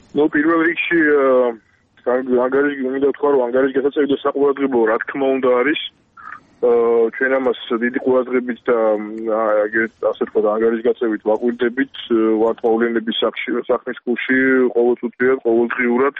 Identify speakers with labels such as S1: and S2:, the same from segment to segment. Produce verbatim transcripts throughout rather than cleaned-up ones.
S1: ნუ პირველ რიგში ანგარიში მინდა ვთქვა, რომ ანგარიში გასაწევი და საყურადღებო რა თქმა უნდა არის. ჩვენ ამას დიდი ყურადღებით და ასე ვთქვათ, ანგარიშის გაწევით ვაკვირდებით, ვართ მოვლენების საქმის კურსში ყოველწუთიურად, ყოველდღიურად.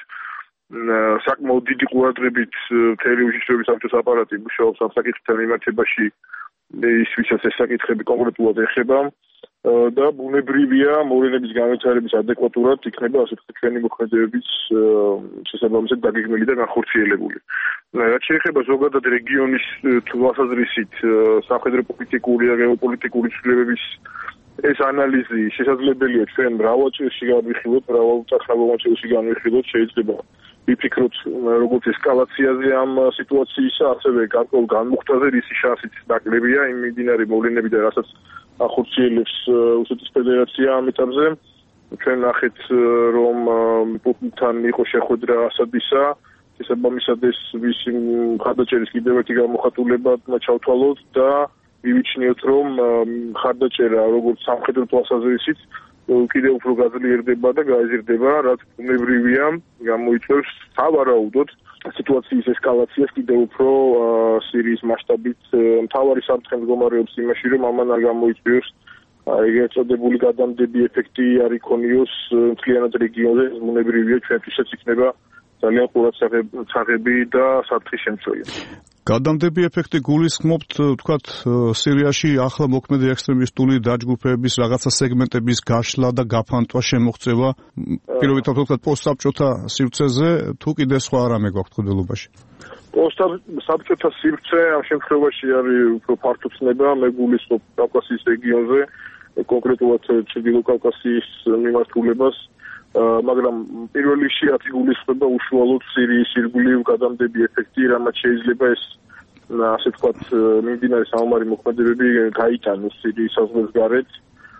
S1: საკმაოდ დიდი ყურადღებით მთელი უშიშროების საბჭოს აპარატი მუშაობს ამ საკითხთან მიმართებაში, ის ვისაც ეს საკითხები კონკრეტულად ეხება და ბუნებრივია მოვლენების განვითარების ადეკვატურად იქნება ასე ვთქვათ ჩვენი მოქმედებების შესაბამისად დაგეგმილი და განხორციელებული. რაც შეეხება ზოგადად რეგიონის თვალსაზრისით სამხედრო პოლიტიკური და გეოპოლიტიკური ცვლილებების ეს ანალიზი შესაძლებელია ჩვენ მრავალ წელში განვიხილოთ, მრავალ უწახნაგოვან წელში განვიხილოთ, შეიძლება ვიფიქროთ როგორც ესკალაციაზე ამ სიტუაციისა, ასევე გარკვეულ განმუხტაზე, რის შანსიც ნაკლებია იმ მიმდინარე მოვლენებიდან, რასაც ახორციელებს რუსეთის ფედერაცია ამ ეტაპზე. ჩვენ ნახეთ, რომ პუტინთან იყო შეხვედრა ასადისა, შესაბამისად ეს მისი მხარდაჭერის კიდევ ერთი გამოხატულება ჩავთვალოთ და მივიჩნიოთ, რომ მხარდაჭერა როგორც სამხედრო თვალსაზრისით კიდევ უფრო გაძლიერდება და გაიზრდება, რაც ბუნებრივია, გამოიწვევს სავარაუდოდ სიტუაციის ესკალაციას კიდევ უფრო სირიის მასშტაბით. მთავარი საფრთხე მდგომარეობს იმაში, რომ ამან არ გამოიწვიოს ეგრეთ წოდებული გადამდები ეფექტი არ იქონიოს მთლიანად რეგიონზე, ბუნებრივია ჩვენთვისაც იქნება ძალიან ყურადსაღები და საფრთხის შემცველი.
S2: გადამდები ეფექტი გულისხმობთ, ვთქვათ, სირიაში ახლა მოქმედი ექსტრემისტული დაჯგუფების რაღაცა სეგმენტების გაშლა და გაფანტვა შემოღწევა, პირობითად ვთქვათ, პოსტსაბჭოთა სივრცეზე, თუ კიდე სხვა რამე გვაქვს მხედველობაში?
S1: პოსტსაბჭოთა სივრცე ამ შემთხვევაში არის უფრო ფართო ცნება, მე გულისხმობ კავკასიის რეგიონზე, კონკრეტულად ჩრდილო კავკასიის მიმართულებას. მაგრამ პირველ რიგში რაც იგულისხმება უშუალოდ სირიის ირგვლივ გადამდები ეფექტი, რამაც შეიძლება ეს ასე ვთქვათ მიმდინარე საომარი მოქმედებები გაიტანოს სირიის საზღვრის გარეთ.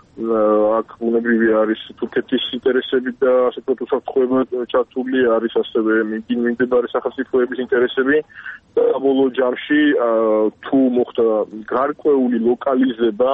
S1: აქ ბუნებრივია არის თურქეთის ინტერესები და ასე ვთქვათ უსაფრთხოება ჩართული, არის ასევე მიმდებარე სახელმწიფოების ინტერესები და ბოლო ჯამში თუ მოხდა გარკვეული ლოკალიზება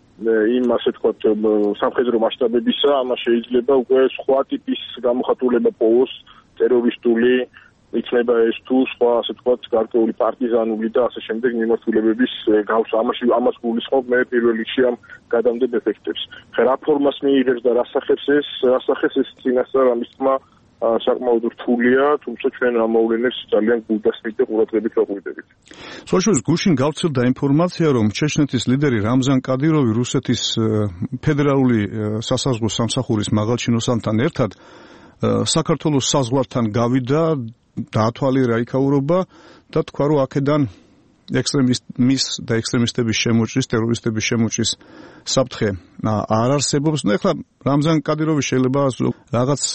S1: იმ ასე ვთქვათ სამხედრო მასშტაბებისა, ამას შეიძლება უკვე სხვა ტიპის გამოხატულება პოვოს, ტერორისტული იქნება ეს თუ სხვა ასე ვთქვათ გარკვეული პარტიზანული და ასე შემდეგ მიმართულებების გავსვა. ამაში ამას გულისხმობ მე პირველ რიგში ამ გადამდებ ეფექტებს. რა ფორმას მიიღებს და რა სახეს ეს, რა სახეს ეს წინასწარ ამის თქმა საკმაოდ რთულია, თუმცა ჩვენ ამ მოვლენებს ძალიან გულდასმით და ყურადღებით ვაკვირდებით.
S2: საშუალო გუშინ გავრცელდა ინფორმაცია, რომ ჩეჩნეთის ლიდერი რამზან კადიროვი რუსეთის ფედერალური სასაზღვრო სამსახურის მაღალჩინოსანთან ერთად საქართველოს საზღვართან გავიდა, დაათვალიერა იქაურობა და თქვა, რომ აქედან ექსტრემიზმის და ექსტრემისტების შემოჭრის, ტერორისტების შემოჭრის საფრთხე არ არსებობს. ნუ ეხლა რამზან კადიროვი შეიძლება რაღაც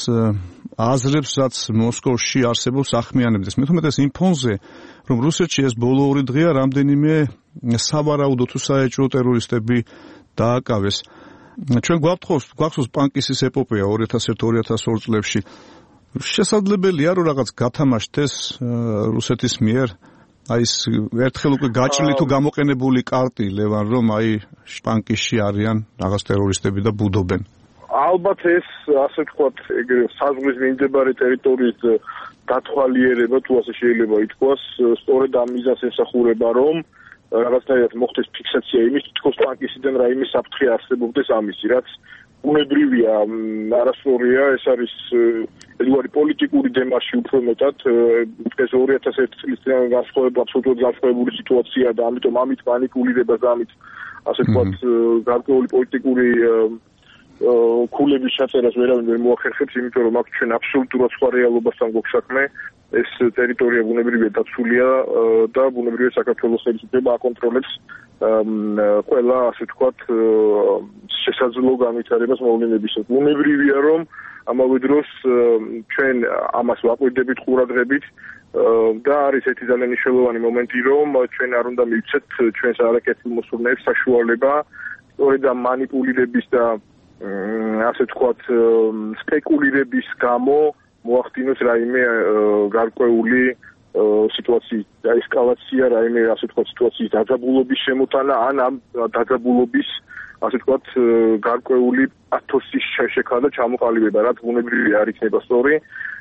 S2: აზრებს, რაც მოსკოვში არსებობს, ახმიანებდეს. მე თუმცა იმ ფონზე, რომ რუსეთში ეს ბოლო ორი დღეა რამდენიმე სავარაუდო თუ საეჭვო ტერორისტები დააკავეს. ჩვენ გვაფრთხოს, გვახსოვს პანკისის ეპოპეა ორი ათას ერთ ორი ათას ორ წლებში. შესაძლებელია, რომ რაღაც გათამაშდეს რუსეთის მიერ აი ეს ერთხელ უკვე გაჭრილი თუ გამოყენებული კარტი ლევან, რომ აი პანკისში არიან რაღაც ტერორისტები და ბუდობენ.
S1: ალბათ ეს ასე ვთქვათ, ეგრე საზღვრის მიმდებარე ტერიტორიის დათვალიერება თუ ასე შეიძლება ითქვას, სწორედ ამ მიზანს ემსახურება, რომ რაღაცნაირად მოხდეს ფიქსაცია იმის, თითქოს პანკისიდან რაიმე საფრთხე არსებობდეს ამისი, რაც ბუნებრივია, არასწორია, ეს არის ეგრე პოლიტიკური დემარში უფრო მეტად, ეს ორი ათას ერთ წლის წინ განსხვავებული, აბსოლუტურად განსხვავებული სიტუაცია და ამიტომ ამით მანიპულირება და ამით ასე ვთქვათ, გარკვეული პოლიტიკური ქულების ჩაწერას ვერავინ ვერ მოახერხებს, იმიტომ რომ აქ ჩვენ აბსოლუტურად სხვა რეალობასთან გვაქვს საქმე. ეს ტერიტორია ბუნებრივია დაცულია და ბუნებრივია საქართველოს ხელისუფლება აკონტროლებს ყველა ასე ვთქვათ შესაძლო განვითარებას მოვლენებისა. ბუნებრივია რომ ამავე დროს ჩვენ ამას ვაკვირდებით ყურადღებით და არის ერთი ძალიან მნიშვნელოვანი მომენტი, რომ ჩვენ არ უნდა მივცეთ ჩვენს არაკეთილ მოსურნეებს საშუალება სწორედ ამ მანიპულირების და ასე ვთქვათ სპეკულირების გამო მოახდინოს რაიმე გარკვეული სიტუაციის ესკალაცია, რაიმე ასე თქვა სიტუაციის დაძაბულობის შემოტანა ან ამ დაძაბულობის ასე თქვა გარკვეული ათოსის შეშექა და ჩამოყალიბება, რაც ბუნებრივი არ იქნება სწორი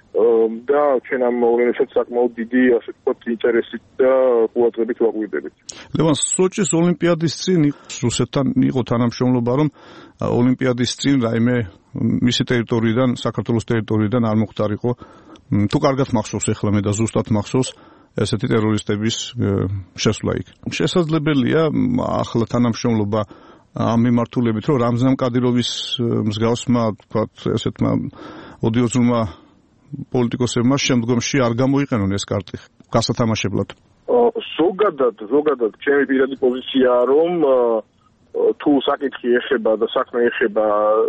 S1: და ჩვენ ამ მოვლენებსაც საკმაოდ დიდი ასე თქვა ინტერესით და ყურადღებით ვაკვირდებით.
S2: ლევან, სოჭის ოლიმპიადის წინ რუსეთთან იყო თანამშრომლობა, რომ ოლიმპიადის წინ რაიმე მისი ტერიტორიიდან, საქართველოს ტერიტორიიდან არ მოხდარიყო. თუ კარგად მახსოვს ახლა მე და ზუსტად მახსოვს ესეთი ტერორისტების შესვლა იქ. შესაძლებელია ახლა თანამშრომლობა ამ მიმართულებით, რომ რამზან კადიროვის მსგავსმა, თქვათ, ესეთმა ოდიოზულმა პოლიტიკოსებმა შემდგომში არ გამოიყენონ ეს კარტი გასათამაშებლად.
S1: ზოგადად, ზოგადად ჩემი პირადი პოზიციაა, რომ თუ საკითხი ეხება და საქმე ეხება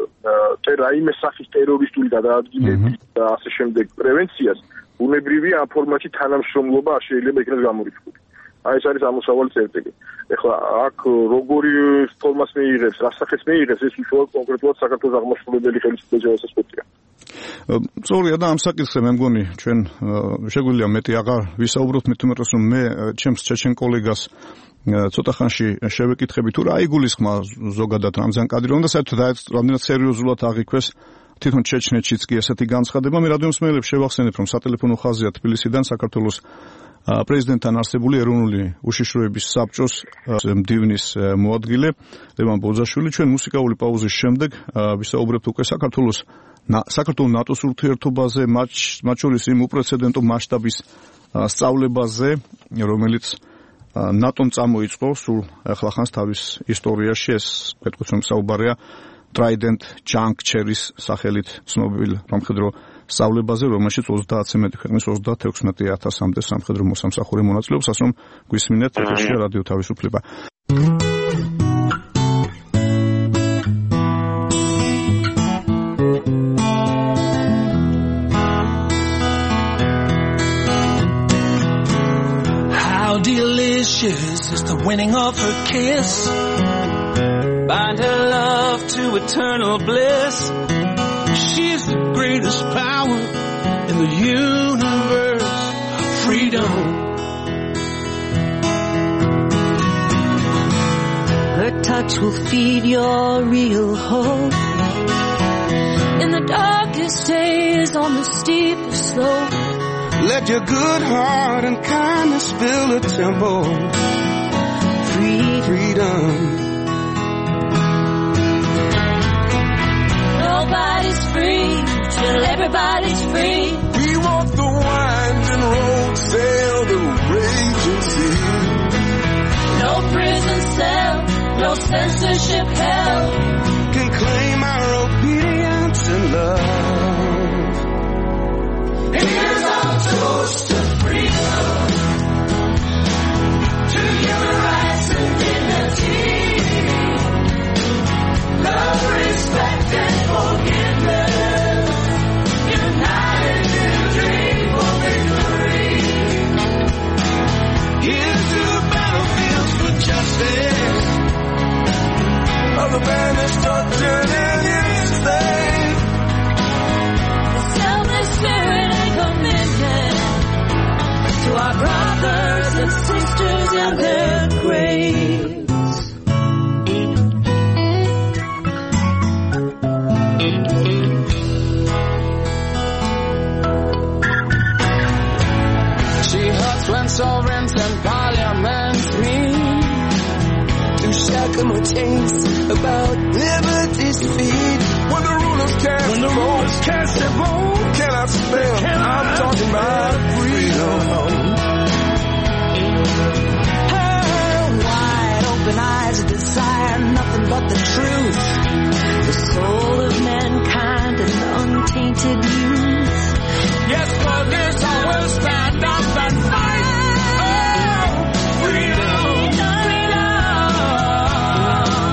S1: რაიმე სახის ტერორისტული გადაადგილების და ასე შემდეგ პრევენციას, ბუნებრივია ამ ფორმატში თანამშრომლობა არ შეიძლება იქნას გამორიცხული. აი ეს არის ამოსავალი წერტილი. ეხლა აქ როგორი ფორმას მიიღებს, რა სახეს მიიღებს, ეს უშუალოდ კონკრეტულად საქართველოს აღმასრულებელი ხელისუფლების შესაძლებლია.
S2: სწორია და ამ საკითხზე მე მგონი ჩვენ შეგვიძლია მეტი აღარ ვისაუბროთ, მე თუმეტეს რომ მე ჩემს ჩეჩენ კოლეგას ცოტა ხანში შევეკითხები თუ რა იგულისხმა ზოგადად რამზან კადიროვმა და საერთოდ რამდენად სერიოზულად აღიქვეს თვითონ ჩეჩნეთშიც კი ესეთი განცხადება. მე რადიო მსმენელებს შევახსენებ, რომ სატელეფონო ხაზია თბილისიდან საქართველოს პრეზიდენტთან არსებული ეროვნული უშიშროების საბჭოს მდივნის მოადგილე ლევან ბოძაშვილი. ჩვენ მუსიკალური პაუზის შემდეგ ვისაუბრებთ უკვე საქართველოს საქართველოს ნატოს ურთიერთობაზე, მათ შორის იმ უპრეცედენტო მასშტაბის სწავლებაზე, რომელიც ნატომ წამოიწყო სულ ახლახანს თავის ისტორიაში. ეს მეთქვით რომ საუბარია Trident Juncture-ის სახელით ცნობილ სამხედრო სწავლებაზე, რომელშიც ოცდაათზე მეტი ქვეყნის ოცდაათექვსმეტი ათასამდე სამხედრო მოსამსახური მონაწილეობს, ასე რომ გვისმინეთ ეთერშია რადიო თავისუფლება.
S3: Delicious is the winning of her kiss. Bind her love to eternal bliss. She's the greatest power in the universe. Freedom.
S4: Her touch will feed your real hope. In the darkest days, on the steepest slope.
S3: Let your good heart and kindness fill a temple.
S4: Free
S3: freedom.
S4: Nobody's free till everybody's free.
S3: We walk the winding road, sail the raging sea.
S4: No prison cell, no censorship hell
S3: can claim our obedience and love. Here's our toast to freedom, to human rights and dignity, love, respect and forgiveness, united in a dream for victory. Here's to the battlefields for justice, of the banished, tortured and enslaved.
S4: Selfless spirit and commitment to our brothers and sisters in their graves.
S3: She hurts when sovereigns and parliaments meet to shackle her chains about liberty's feet. When the rulers cast, when the rulers cast their vote, cannot spell. I'm talking about freedom.
S4: Her wide open eyes desire nothing but the truth, the soul of mankind and untainted youth.
S3: Yes, for this I will stand up and fight. Oh, freedom, freedom.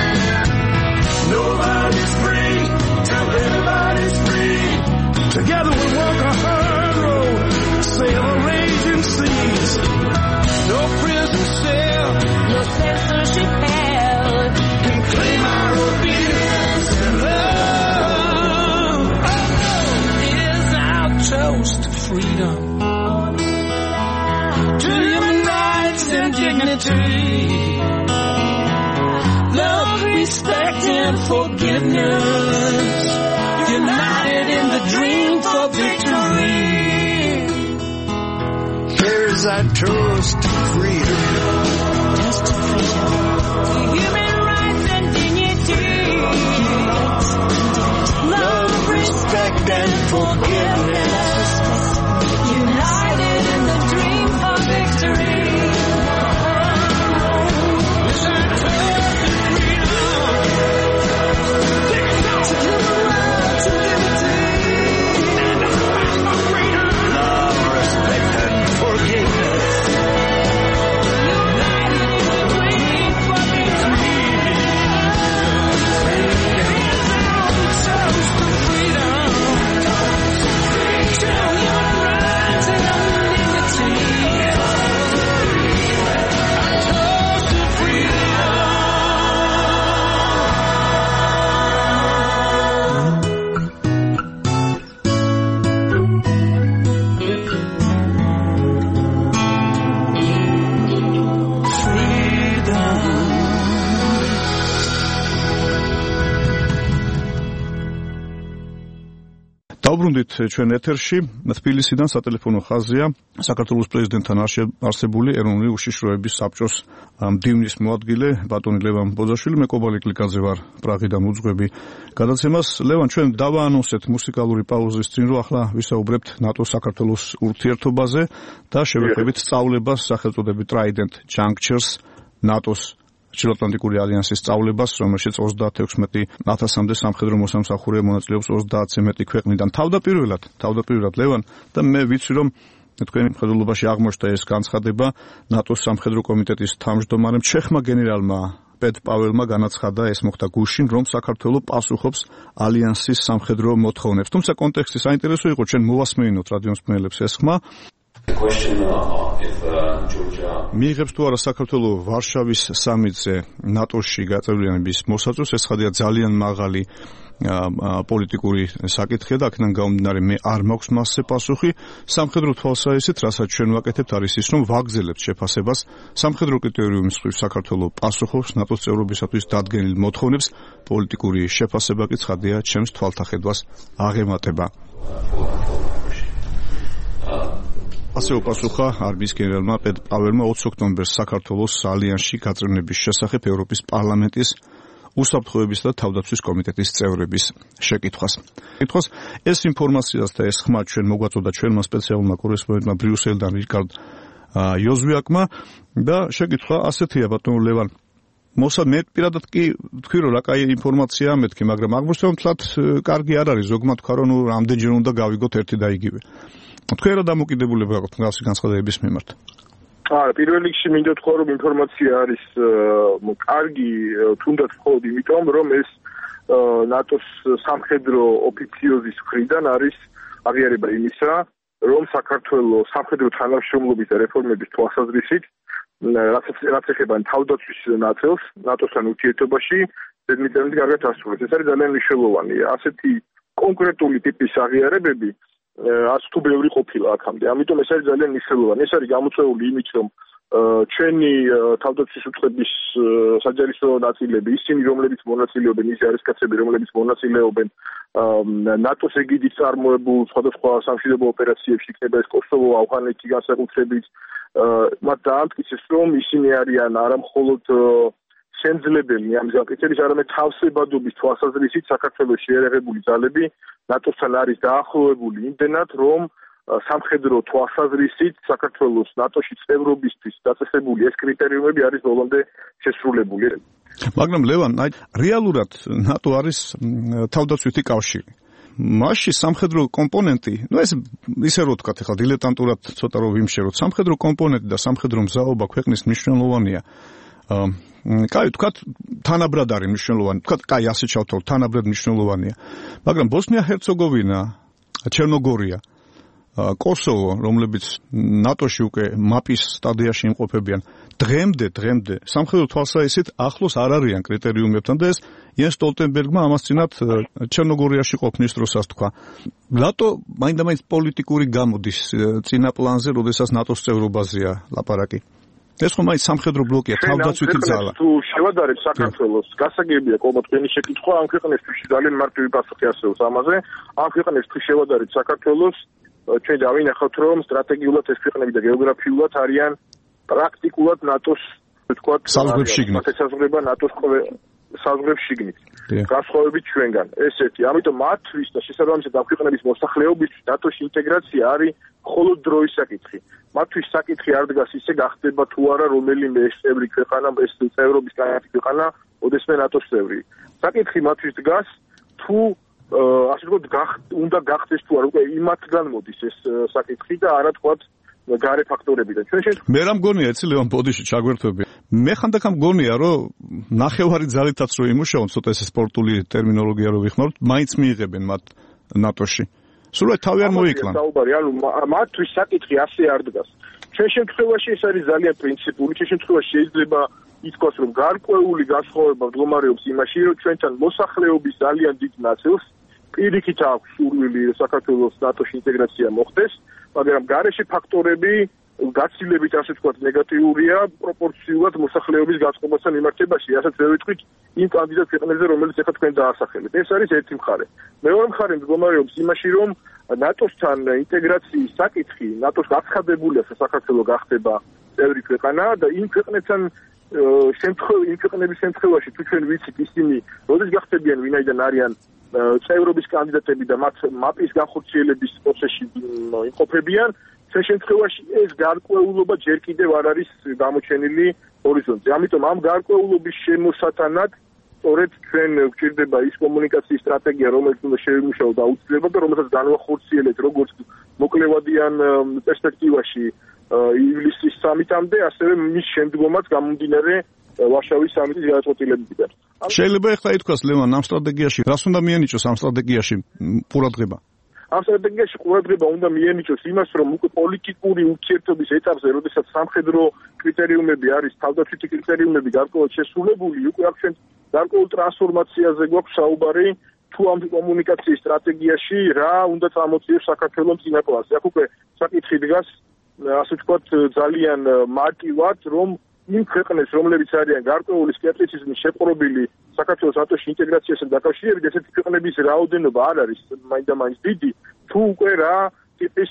S3: Nobody's free till everybody's free. Together we walk a hard road, sail the raging seas. No prison cell,
S4: no censorship hell
S3: can claim our obedience and love. Oh, is our toast to freedom. dignity. Love, respect, and forgiveness. United in the dream for victory. Here's our toast to freedom. Toast to freedom. To human rights and dignity. Love, respect, and forgiveness. United in the dream for victory.
S2: დავბრუნდით ჩვენ ეთერში თბილისიდან სატელეფონო ხაზია საქართველოს პრეზიდენტთან არსებული ეროვნული უშიშროების საბჭოს მდივნის მოადგილე ბატონი ლევან ბოძაშვილი. მე კობალი კლიკაძე ვარ პრაღიდან უძღვები გადაცემას. ლევან, ჩვენ დავაანონსეთ მუსიკალური პაუზის წინ, რომ ახლა ვისაუბრებთ ნატოს საქართველოს ურთიერთობაზე და შევეხებით სწავლებას სახელწოდებით Trident Junctures ნატოს ჩრდილოატლანტიკური ალიანსის სწავლებას, რომელშიც ოცდაათი ათასამდე სამხედრო მოსამსახურე მონაწილეობს ოცდაათზე მეტი ქვეყნიდან. თავდაპირველად, თავდაპირველად ლევან და მე ვიცი, რომ თქვენი მხედველობაში აღმოჩნდა ეს განცხადება ნატოს სამხედრო კომიტეტის თავმჯდომარემ ჩეხმა გენერალმა პეტ პაველმა განაცხადა, ეს მოხდა გუშინ, რომ საქართველო პასუხობს ალიანსის სამხედრო მოთხოვნებს. თუმცა კონტექსტი საინტერესო იყო, ჩვენ მოვასმენინოთ რადიოს მსმენელებს ეს ხმა. მიიღებს თუ არა საქართველო ვარშავის სამიტზე ნატოში გაწევრიანების მოსაწვევს, ეს ხადია ძალიან მაღალი პოლიტიკური საკითხია და აქედან გამომდინარე მე არ მაქვს მასზე პასუხი. სამხედრო თვალსაზრისით, რასაც ჩვენ ვაკეთებთ, არის ის, რომ ვაგრძელებთ შეფასებას სამხედრო კრიტერიუმის მხრივ საქართველო პასუხობს ნატოს წევრობისათვის დადგენილ მოთხოვნებს. პოლიტიკური შეფასება კი ცხადია ჩემს თვალთახედვას აღემატება. ასე უპასუხა არმიის გენერალმა პეტ პაველმა ოცი ოქტომბერს საქართველოს ალიანსში გაწევრიანების შესახებ ევროპის პარლამენტის უსაფრთხოებისა და თავდაცვის კომიტეტის წევრების შეკითხვას. კითხვას ეს ინფორმაციას და ეს ხმა ჩვენ მოგვაწოდა ჩვენმა სპეციალურმა კორესპონდენტმა ბრიუსელიდან რიკარდ იოზვიაკმა და შეკითხვა ასეთია, ბატონო ლევან. მოსა მე პირადად კი თქვი რომ რა კაი ინფორმაციაა მეთქი, მაგრამ აღმოჩნდა რომ თლათ კარგი არ არის. ზოგმა თქვა რომ ნუ რამდენჯერ უნდა გავიგოთ ერთი და იგივე. თქვენ რა დამოკიდებულება გაქვთ მსგავსი განცხადებების მიმართ?
S1: არა, პირველ რიგში მინდა თქვა, რომ ინფორმაცია არის კარგი, თუნდაც მხოლოდ იმიტომ, რომ ეს ნატოს სამხედრო ოფიციოზის მხრიდან არის აღიარება იმისა, რომ საქართველოს სამხედრო თანამშრომლობის და რეფორმების თვალსაზრისით, რაც ეხება თავდაცვის ნაწილს ნატოსთან ურთიერთობაში, ზედმიწევნით კარგად ასრულებს. ეს არის ძალიან მნიშვნელოვანი. ასეთი კონკრეტული ტიპის აღიარებები ას თუ ბევრი ყოფილა აქამდე. ამიტომ ეს არის ძალიან მნიშვნელოვანი. ეს არის გამოწვეული იმით, რომ ჩვენი თავდაცვის უწყების საჯარო ნაწილები, ისინი რომლებიც მონაწილეობენ, ის ჯარისკაცები, რომლებიც მონაწილეობენ ნატოს ეგიდით წარმოებულ სხვადასხვა სამშვიდობო ოპერაციებში, იქნება ეს კოსოვო, ავღანეთი განსაკუთრებით, მათ დაამტკიცეს, რომ ისინი არიან არა მხოლოდ შემძლებელი ამ საკითხების, არამედ თავსებადობის თვალსაზრისით საქართველოს შეერაღებული ძალები ნატოსთან არის დაახლოებული იმდენად, რომ სამხედრო თვალსაზრისით საქართველოს ნატოში წევრობისთვის დაწესებული ეს კრიტერიუმები არის ბოლომდე შესრულებული.
S2: მაგრამ ლევან, აი რეალურად ნატო არის თავდაცვითი კავშირი. მასში სამხედრო კომპონენტი, ну ეს ისე რო ვთქვათ, ახლა დილეტანტურად ცოტა რო ვიმშეროთ, სამხედრო კომპონენტი და სამხედრო მზაობა ქვეყნის მნიშვნელოვანია. კაი, თქვათ, თანაბრად არის მნიშვნელოვანი. თქვათ, კაი, ასე ჩავთვალოთ, თანაბრად მნიშვნელოვანია. მაგრამ ბოსნია-ჰერცეგოვინა, ჩერნოგორია, კოსოვო, რომლებიც ნატოში უკვე მაპის სტადიაში იმყოფებიან, დღემდე, დღემდე სამხედრო თვალსაზრისით ახლოს არ არიან კრიტერიუმებთან და ეს იენს სტოლტენბერგმა ამას წინათ ჩერნოგორიაში ყოფნის დროსაც თქვა. ნატო მაინდა-მაინც პოლიტიკური გამოდის წინა პლანზე, როდესაც ნატოს წევრობაზეა ლაპარაკი. ეს ხომ აი სამხედრო ბლოკია, თავდაცვითი ძალა.
S1: თუ შევადარებ საქართველოს, გასაგებია კობო თქვენი შეკითხვა, ამ ქვეყნისთვის ძალიან მარტივი პასუხი არსებობს ამაზე. ამ ქვეყნებს თუ შევადარებ საქართველოს, ჩვენ დავინახავთ, რომ სტრატეგიულად ეს ქვეყნები და გეოგრაფიულად არიან პრაქტიკულად ნატოს თქვათ
S2: საზღვრებს შიგნით.
S1: ესაზღვრება ნატოს საზღვრებს შიგნით. განსხვავებით ჩვენგან. ესეთი, ამიტომ მათთვის და შესაბამისად ამ ქვეყნების მოსახლეობისთვის ნატოში ინტეგრაცია არის მხოლოდ დროის საკითხი. მათთვის საკითხი არ დგას ისე გახდება თუ არა რომელიმე ეს წევრი ქვეყანა, ეს წევრობის კანონი ქვეყანა, ოდესმე ნატოს წევრი. საკითხი მათთვის დგას თუ ასე ვთქვათ, უნდა გახდეს თუ არა, უკვე იმათგან მოდის ეს საკითხი და არა თქვათ გარე ფაქტორებიდან. ჩვენ შენ
S2: მე რა მგონია, იცი ლევან ბოდიში ჩაგვერთვები. მე ხანდახან მგონია, რომ ნახევარი ძალითაც რო იმუშაონ, ცოტა ეს სპორტული ტერმინოლოგია რო ვიხმაროთ, მაინც მიიღებენ მათ ნატოში. სულ თავი არ მოიკლან.
S1: საუბარი, ანუ მათთვის საკითხი ასე არ დგას. ჩვენ შემთხვევაში ეს არის ძალიან პრინციპული, ჩვენ შემთხვევაში შეიძლება ითქვას, რომ გარკვეული განსხვავება მდგომარეობს იმაში, რომ ჩვენთან მოსახლეობის ძალიან დიდ ნაწილს პირიქით აქვს სურვილი საქართველოს ნატოში ინტეგრაცია მოხდეს, მაგრამ გარეშე ფაქტორები გაცილებით ასე ვთქვათ ნეგატიურია პროპორციულად მოსახლეობის გაწყობასთან მიმართებაში, რასაც ვერ ვიტყვით იმ კანდიდატ ქვეყნებზე, რომელიც ახლა თქვენ დაასახელეთ. ეს არის ერთი მხარე. მეორე მხარე მდგომარეობს იმაში, რომ ნატოსთან ინტეგრაციის საკითხი, ნატოს გაცხადებულია, რომ საქართველო გახდება წევრი ქვეყანა და იმ ქვეყნებთან შემთხვევაში, იმ ქვეყნების შემთხვევაში თუ ჩვენ ვიცით ისინი, როდის გახდებიან ვინაიდან არიან წევრობის კანდიდატები და მათ მაპის განხორციელების პროცესში იმყოფებიან, ჩვენ შემთხვევაში ეს გარკვეულობა ჯერ კიდევ არ არის გამოჩენილი ჰორიზონტზე. ამიტომ ამ გარკვეულობის შემოსატანად სწორედ ჩვენ გვჭირდება ის კომუნიკაციის სტრატეგია, რომელიც უნდა შევიმუშაოთ აუცილებლად და რომელსაც განვახორციელეთ როგორც მოკლევადიან პერსპექტივაში ივლისის სამიტამდე, ასევე მის შემდგომაც გამომდინარე ვარშავის სამიტის გადაწყვეტილებებიდან.
S2: შეიძლება ახლა ითქვას ლევან ამ სტრატეგიაში, რას უნდა მიენიჭოს ამ სტრატეგიაში ყურადღება?
S1: ამ სტრატეგიაში ყურადღება უნდა მიენიჭოს იმას, რომ უკვე პოლიტიკური ურთიერთობის ეტაპზე, როდესაც სამხედრო კრიტერიუმები არის, თავდაცვითი კრიტერიუმები გარკვეულად შესრულებული, უკვე აქ ჩვენ გარკვეულ ტრანსფორმაციაზე გვაქვს საუბარი, თუ ამ კომუნიკაციის სტრატეგიაში რა უნდა წამოწიოს საქართველოს წინა პლანზე. აქ უკვე საკითხი დგას, ასე ვთქვათ, ძალიან მარტივად, რომ იმ ქვეყნებს, რომლებიც არიან გარკვეული სკეპტიციზმის შეპყრობილი საქართველოს ნატოში ინტეგრაციასთან დაკავშირებით, ესეთი ქვეყნების რაოდენობა არ არის მაინდა-მაინც დიდი, თუ უკვე რა ტიპის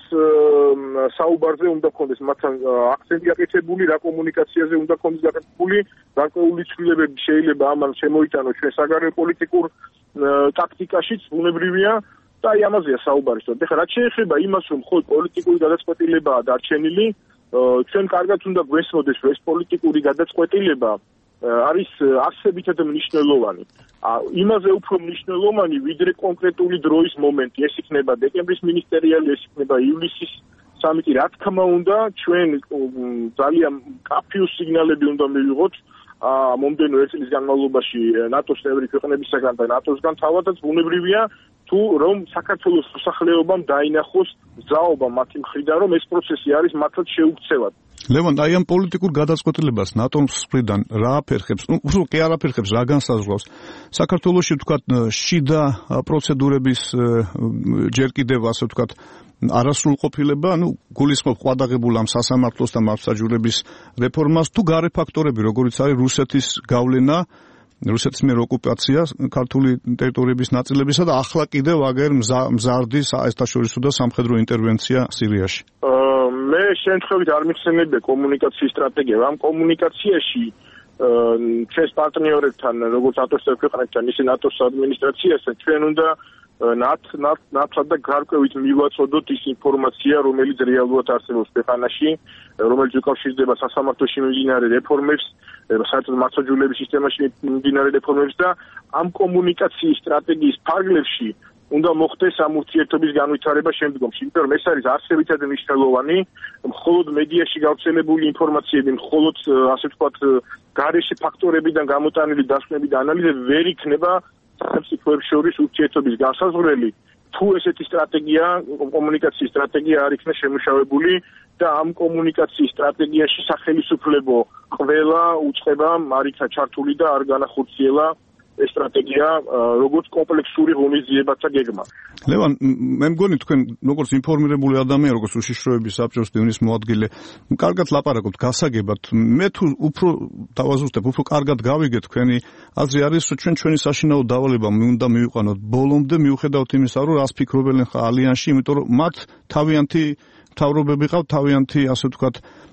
S1: საუბარზე უნდა გქონდეს მათთან აქცენტი აკეთებული, რა კომუნიკაციაზე უნდა გქონდეს გაკეთებული, გარკვეული ცვლილებები შეიძლება ამან შემოიტანოს ჩვენ საგარეო პოლიტიკურ ტაქტიკაშიც, ბუნებრივია და აი ამაზეა საუბარი. ეხლა რაც შეეხება იმას, რომ ხო პოლიტიკური გადაწყვეტილებაა დარჩენილი, ჩვენ კარგად უნდა გვესმოდეს, რომ ეს პოლიტიკური გადაწყვეტილება არის არსებითად მნიშვნელოვანი. იმაზე უფრო მნიშვნელოვანი, ვიდრე კონკრეტული დროის მომენტი. ეს იქნება დეკემბრის მინისტერიალი, ეს იქნება ივლისის სამიტი. რა თქმა უნდა, ჩვენ ძალიან კაფიუს სიგნალები უნდა მივიღოთ მომდენო ერთ წლის განმავლობაში ნატოს წევრი ქვეყნებისაგან და ნატოსგან თავადაც ბუნებრივია, თუ რომ საქართველოს მოსახლეობამ დაინახოს ზაობა მათი მხრიდან, რომ ეს პროცესი არის მართლაც შეუქცევად.
S2: ლევან, აი ამ პოლიტიკურ გადაწყვეტილებას ნატოს მხრიდან რა აფერხებს? ნუ უბრალოდ კი არ აფერხებს, რა განსაზღვრავს? საქართველოში ვთქვათ შიდა პროცედურების ჯერ კიდევ ასე ვთქვათ არასრულყოფილება, ნუ გულისხმობ ყვადაღებულ ამ სასამართლოს და მართლმსაჯულების რეფორმას, თუ გარე ფაქტორები, როგორიც არის რუსეთის გავლენა, რუსეთის მიერ ოკუპაცია ქართული ტერიტორიების ნაწილებისა და ახლა კიდევ აგერ მზარდი საერთაშორისო და სამხედრო ინტერვენცია სირიაში.
S1: მე შემთხვევით არ მიხსენებია კომუნიკაციის სტრატეგია. ამ კომუნიკაციაში ჩვენს პარტნიორებთან, როგორც ნატოს ქვეყნებთან, ისე ნატოს ადმინისტრაციასთან, ჩვენ უნდა ნათლად და გარკვევით მივაწოდოთ ის ინფორმაცია, რომელიც რეალურად არსებობს ქვეყანაში, რომელიც უკავშირდება სასამართლოში მიმდინარე რეფორმებს, საერთოდ მართლმსაჯულების სისტემაში მიმდინარე რეფორმებს და ამ კომუნიკაციის სტრატეგიის ფარგლებში უნდა მოხდეს ამ ურთიერთობის განვითარება შემდგომში. იმიტომ რომ ეს არის არსებითად მნიშვნელოვანი, მხოლოდ მედიაში გავრცელებული ინფორმაციები, მხოლოდ ასე ვთქვათ, გარეშე ფაქტორებიდან გამოტანილი დასკვნები და ანალიზები ვერ იქნება სახელმწიფოებს შორის ურთიერთობის განსაზღვრელი, თუ ესეთი სტრატეგია, კომუნიკაციის სტრატეგია არ იქნა შემუშავებული და ამ კომუნიკაციის სტრატეგიაში სახელისუფლებო ყველა უწყება არ იქნა ჩართული და არ განახორციელა ეს სტრატეგია როგორც კომპლექსური ღონისძიებათა გეგმა.
S2: ლევან, მე მგონი თქვენ როგორც ინფორმირებული ადამიანი, როგორც უშიშროების საბჭოს დივნის მოადგილე, კარგად ლაპარაკობთ გასაგებად. მე თუ უფრო დავაზუსტებ, უფრო კარგად გავიგე თქვენი აზრი არის, რომ ჩვენ ჩვენი საშინაო დავალება უნდა მივიყვანოთ ბოლომდე, მიუხედავად იმისა, რომ რას ფიქრობენ ხა ალიანსში, იმიტომ რომ მათ თავიანთი თავრობები ყავთ, თავიანთი ასე ვთქვათ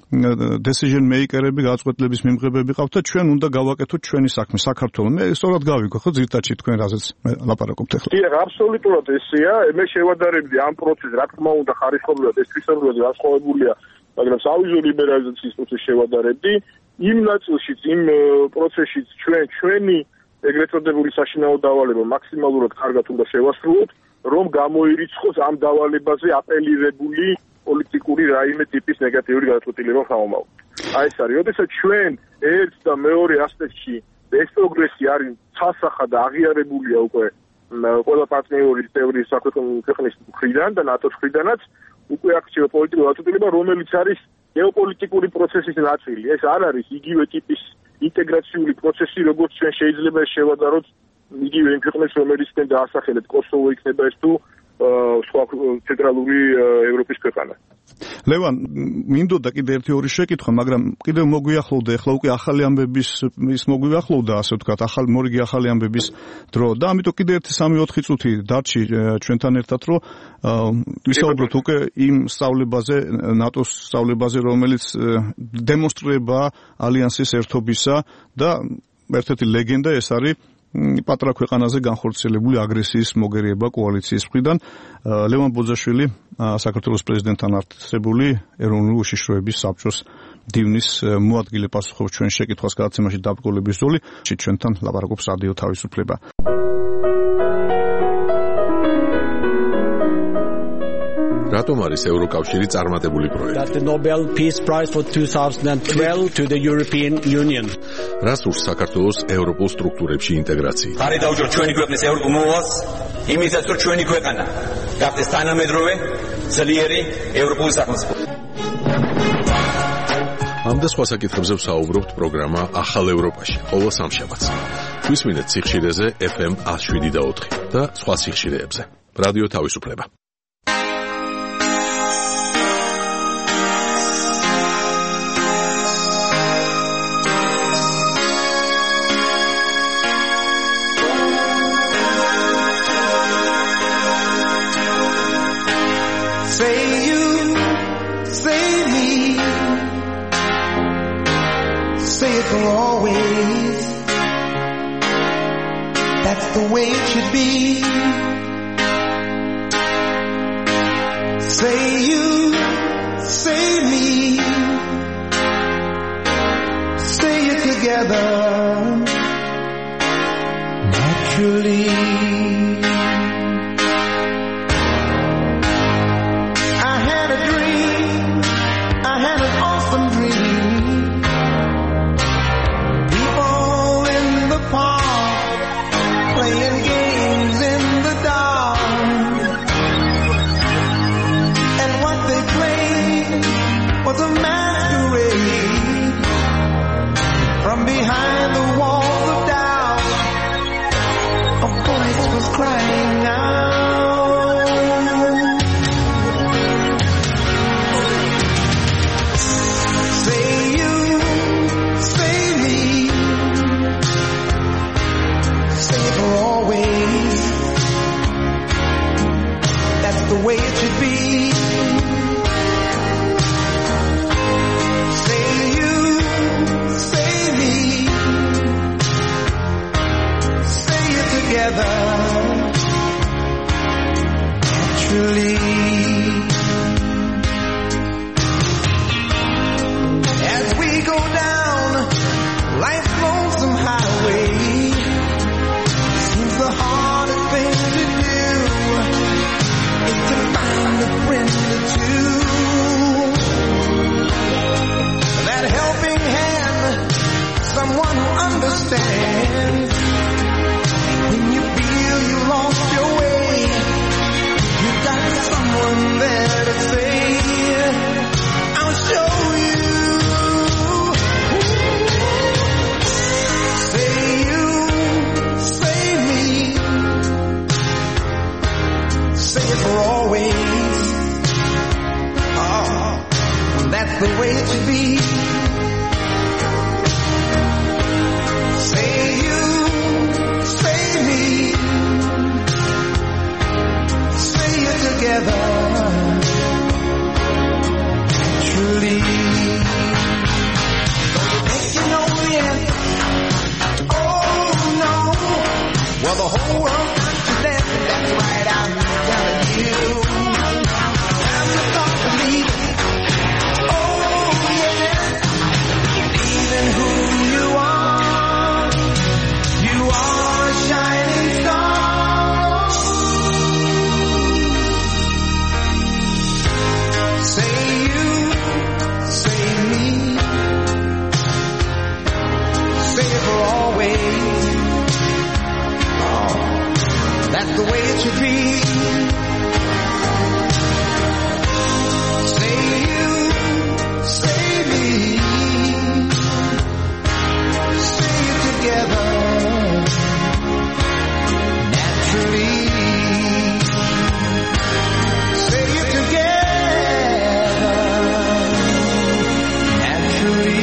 S2: decision maker-ები, გადაწყვეტილების მიმღებები ყავთ და ჩვენ უნდა გავაკეთოთ ჩვენი საქმე საქართველოს. მე სწორად გავიგო, ხო ძირთადში თქვენ რაზეც ლაპარაკობთ ახლა.
S1: კი, აბსოლუტურად ესეა. მე შევადარებდი ამ პროცესს, რა თქმა უნდა, ხარისხობრივად ეს თვისებრივად განსხვავებულია, მაგრამ სავიზო ლიბერალიზაციის პროცესს შევადარებდი. იმ ნაწილშიც, იმ პროცესშიც ჩვენ ჩვენი ეგრეთ წოდებული საშინაო დავალება მაქსიმალურად კარგად უნდა შევასრულოთ, რომ გამოირიცხოს ამ დავალებაზე აპელირებული პოლიტიკური რაიმე ტიპის ნეგატიური გადაწყვეტილება ხამომავთ. აი ეს არის, როდესაც ჩვენ ერთ და მეორე ასპექტში ეს პროგრესი არის ცალსახა და აღიარებულია უკვე ყველა პარტნიორი თეორიის საქმის მხრიდან და ნატოს მხრიდანაც, უკვე აქ შევა პოლიტიკური გადაწყვეტილება, რომელიც არის გეოპოლიტიკური პროცესის ნაწილი. ეს არ არის იგივე ტიპის ინტეგრაციული პროცესი, როგორც ჩვენ შეიძლება შევადაროთ იგივე იმ ქვეყნებს, რომელიცკენ დაასახელეთ კოსოვო იქნება ეს თუ სხვა ცენტრალური ევროპის ქვეყანა.
S2: ლევან, მინდოდა კიდე ერთი ორი შეკითხვა, მაგრამ კიდევ მოგვიახლოვდა, ახლა უკვე ახალი ამბების ის მოგვიახლოვდა, ასე ვთქვათ, ახალი მორიგი ახალი ამბების დრო და ამიტომ კიდე ერთი სამი ოთხი წუთი დარჩი ჩვენთან ერთად, რომ ვისაუბროთ უკვე იმ სწავლებაზე, ნატოს სწავლებაზე, რომელიც დემონსტრირება ალიანსის ერთობისა და ერთ-ერთი ლეგენდა ეს არის პატრა ქვეყანაზე განხორციელებული აგრესიის მოგერიება კოალიციის მხრიდან. ლევან ბოძაშვილი, საქართველოს პრეზიდენტთან არსებული ეროვნული უშიშროების საბჭოს დივნის მოადგილე პასუხობს ჩვენ შეკითხვას გადაცემაში დაბრკოლების ზოლი. ჩვენთან ლაპარაკობს რადიო თავისუფლება.
S5: რატომ არის ევროკავშირი წარმატებული პროექტი?
S6: That the Nobel Peace Prize for twenty twelve to the European Union.
S5: რას ურს საქართველოს ევროპულ სტრუქტურებში ინტეგრაცია?
S7: ხარი დაუჭიროთ ჩვენი ქვეყნის ევროპულ მოვალს, იმისაც რომ ჩვენი ქვეყანა გახდეს თანამედროვე, ძლიერი ევროპული სახელმწიფო.
S5: ამ და სხვა საკითხებზე ვსაუბრობთ პროგრამა ახალ ევროპაში, ყოველ სამშაბათს. გვისმინეთ სიხშირეზე ეფ ემ one oh seven და ოთხი და სხვა სიხშირეებზე. რადიო თავისუფლება.
S3: Always, that's the way it should be. Say you, say me, say it together naturally. I had a dream, I had an awesome dream. Playing games in the dark, and what they played was a masquerade. From behind the walls of doubt, a voice was crying out. Say you, say me, say for always, that's the way it should be. Say you, say me, say it together naturally. As we go down life's lonesome highway, the hardest thing to do is to find a friend or two. That helping hand, someone who understands. When you feel you lost your way, you got someone always. Oh, that's the way it should be. Say you, say me, say it together. Truly, think you know the end. Oh no, well the whole world got to dance, and that's right, I'm telling you. Have you thought to leave? Oh yeah, even who you are, you are a shining star. Say you, say me, say it for always. Oh, that's the way it should be. Say you, say me, say it together, naturally. Say it together, naturally.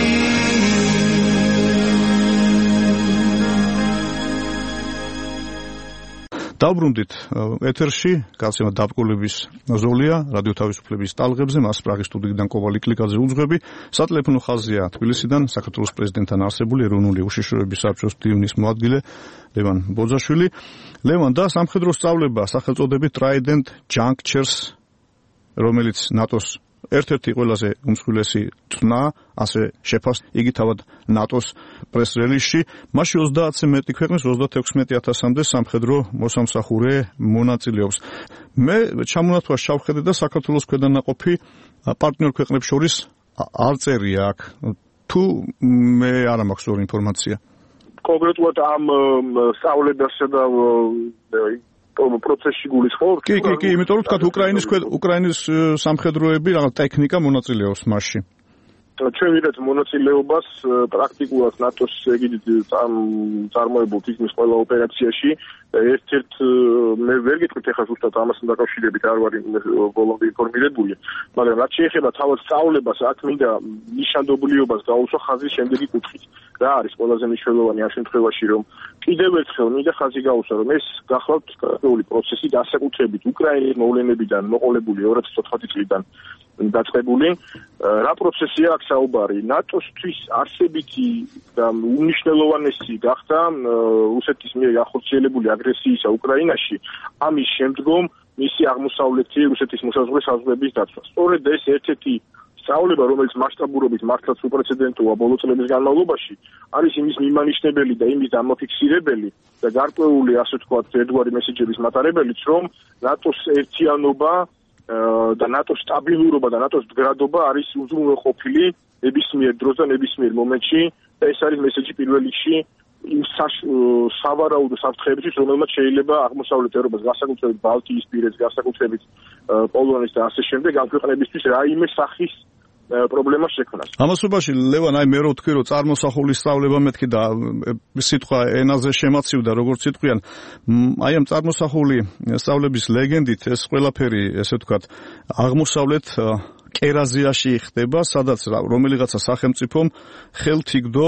S2: დავბრუნდით ეთერში, კაცემა დაბკოლების ზოლია, რადიო თავისუფლების ტალღებზე, მას პრაღის სტუდიიდან კოვალი კლიკაძე უძღვები. სატელეფონო ხაზია თბილისიდან, საქართველოს პრეზიდენტთან არსებული ეროვნული უშიშროების საბჭოს მდივნის მოადგილე ლევან ბოძაშვილი. ლევან, და სამხედრო სწავლება სახელწოდებით Trident Junctures, რომელიც ნატოს ერთ-ერთი ყველაზე უმსხვილესი წნა, ასე შეფასდა იგი თავად ნატოს პრეს-რელიზში. მასში ოცდაათზე მეტი ქვეყნის ოცდათექვსმეტი ათასამდე სამხედრო მოსამსახურე მონაწილეობს. მე ჩამონათვალს ჩავხედე და საქართველოს ქვედანაყოფი პარტნიორ ქვეყნებს შორის არ წერია აქ. თუ მე არ მაქვს ორი ინფორმაცია.
S1: კონკრეტულად ამ სწავლებასა და პროცესში გულისხმობ?
S2: კი, კი, კი, იმიტომ რომ თქვა უკრაინის უკრაინის სამხედროები რაღაც ტექნიკა მონაწილეობს მასში.
S1: ჩვენ ვიდეთ მონაწილეობას პრაქტიკულად ნატოს ეგიდით წარმოებულ თითქმის ყველა ოპერაციაში. ერთ-ერთ მე ვერ გეტყვით ახლა ზუსტად ამასთან დაკავშირებით არ ვარ ბოლომდე ინფორმირებული, მაგრამ რაც შეეხება თავად სწავლებას, აქ მინდა ნიშანდობლიობას გაუსვა ხაზის შემდეგი კუთხით. რა არის ყველაზე მნიშვნელოვანი ამ შემთხვევაში, რომ კიდევ ერთხელ მინდა ხაზი გაუსვა, რომ ეს გახლავთ კონკრეტული პროცესი განსაკუთრებით უკრაინის მოვლენებიდან მოყოლებული ორი ათას ოცდაათი წლიდან დაწყებული. რა პროცესია აქ საუბარი? ნატოსთვის არსებითი და უმნიშვნელოვანესი გახდა რუსეთის მიერ ახორციელებული აგრესიისა უკრაინაში, ამის შემდგომ მისი აღმოსავლეთი რუსეთის მოსაზღვრე საზღვრების დაცვა. სწორედ ეს ერთ-ერთი სწავლება, რომელიც მასშტაბურობით მართლაც უპრეცედენტოა ბოლო წლების განმავლობაში, არის იმის მიმანიშნებელი და იმის დამაფიქსირებელი და გარკვეული, ასე ვთქვათ, ერთგვარი მესეჯების მატარებელიც, რომ ნატოს ერთიანობა და ნატოს სტაბილურობა და ნატოს მდგრადობა არის უზრუნველყოფილი ნებისმიერ დროს და ნებისმიერ მომენტში და ეს არის მესეჯი პირველ რიგში იმ სავარაუდო საფრთხეებისთვის, რომელმაც შეიძლება აღმოსავლეთ ევროპას, განსაკუთრებით ბალტიის პირებს, განსაკუთრებით პოლონეთს და ასე შემდეგ ამ ქვეყნებისთვის რაიმე სახის პრობლემა შექმნას.
S2: ამასობაში ლევან, აი მე რო ვთქვი, რომ წარმოსახული სწავლება მეთქი და სიტყვა ენაზე შემაცივდა, როგორც სიტყვიან, აი ამ წარმოსახული სწავლების ლეგენდით ეს ყველაფერი, ესე ვთქვათ, აღმოსავლეთ კერაზიაში ხდება, სადაც რომელიღაცა სახელმწიფომ ხელთ იგდო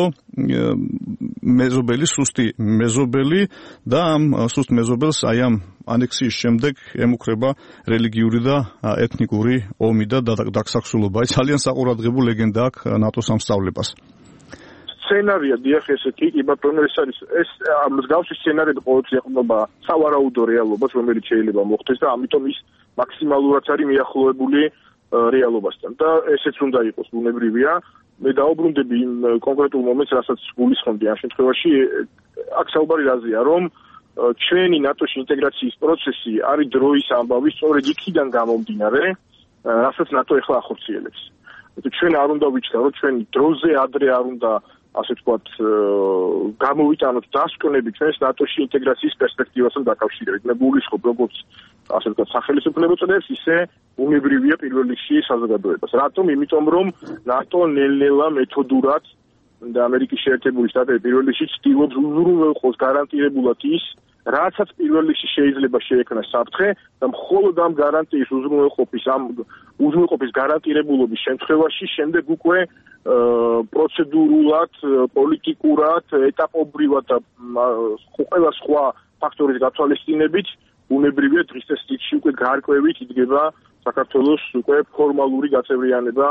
S2: მეზობელი, სუსტი მეზობელი და ამ სუსტ მეზობელს აი ამ ანექსიის შემდეგ ემუქრება რელიგიური და ეთნიკური ომი და დაგსაქსულობა. აი ძალიან საყურადღებო ლეგენდა აქვს ნატოს ამ სწავლებას.
S1: სცენარია დიახ ესეთი, კი ბატონო, ეს არის ეს მსგავსი სცენარები ყოველთვის ეყრდნობა სავარაუდო რეალობას, რომელიც შეიძლება მოხდეს და ამიტომ ის მაქსიმალურად არის მიახლოებული რეალობასთან და ესეც უნდა იყოს ბუნებრივია. მე დაუბრუნდები იმ კონკრეტულ მომენტს, რასაც გულისხმობდი ამ შემთხვევაში. აქ საუბარი რაზეა, რომ ჩვენი ნატოში ინტეგრაციის პროცესი არის დროის ამბავი, სწორედ იქიდან გამომდინარე, რასაც ნატო ეხლა ახორციელებს. ჩვენ არ უნდა ვიჩქაროთ, ჩვენ დროზე ადრე არ უნდა, ასე ვთქვათ, გამოვიტანოთ დასკვნები ჩვენს ნატოში ინტეგრაციის პერსპექტივასთან დაკავშირებით. მე გულისხმობ, როგორც ასე ვთქვათ, სახელმწიფო წოდებს, ისე უნებრივია პირველ რიგში საზოგადოებას. რატომ? იმიტომ რომ ნატო ნელ-ნელა მეთოდურად და ამერიკის შეერთებული შტატები პირველ რიგში ცდილობს უზრუნველყოს გარანტირებულად ის, რაცაც პირველ რიგში შეიძლება შეექმნას საფრთხე და მხოლოდ ამ გარანტიის უზრუნველყოფის ამ უზრუნველყოფის გარანტირებულობის შემთხვევაში შემდეგ უკვე პროცედურულად, პოლიტიკურად, ეტაპობრივად და ყველა სხვა ფაქტორის გათვალისწინებით ბუნებრივია დღის წესრიგში უკვე გარკვევით იდგება საქართველოს უკვე ფორმალური გაწევრიანება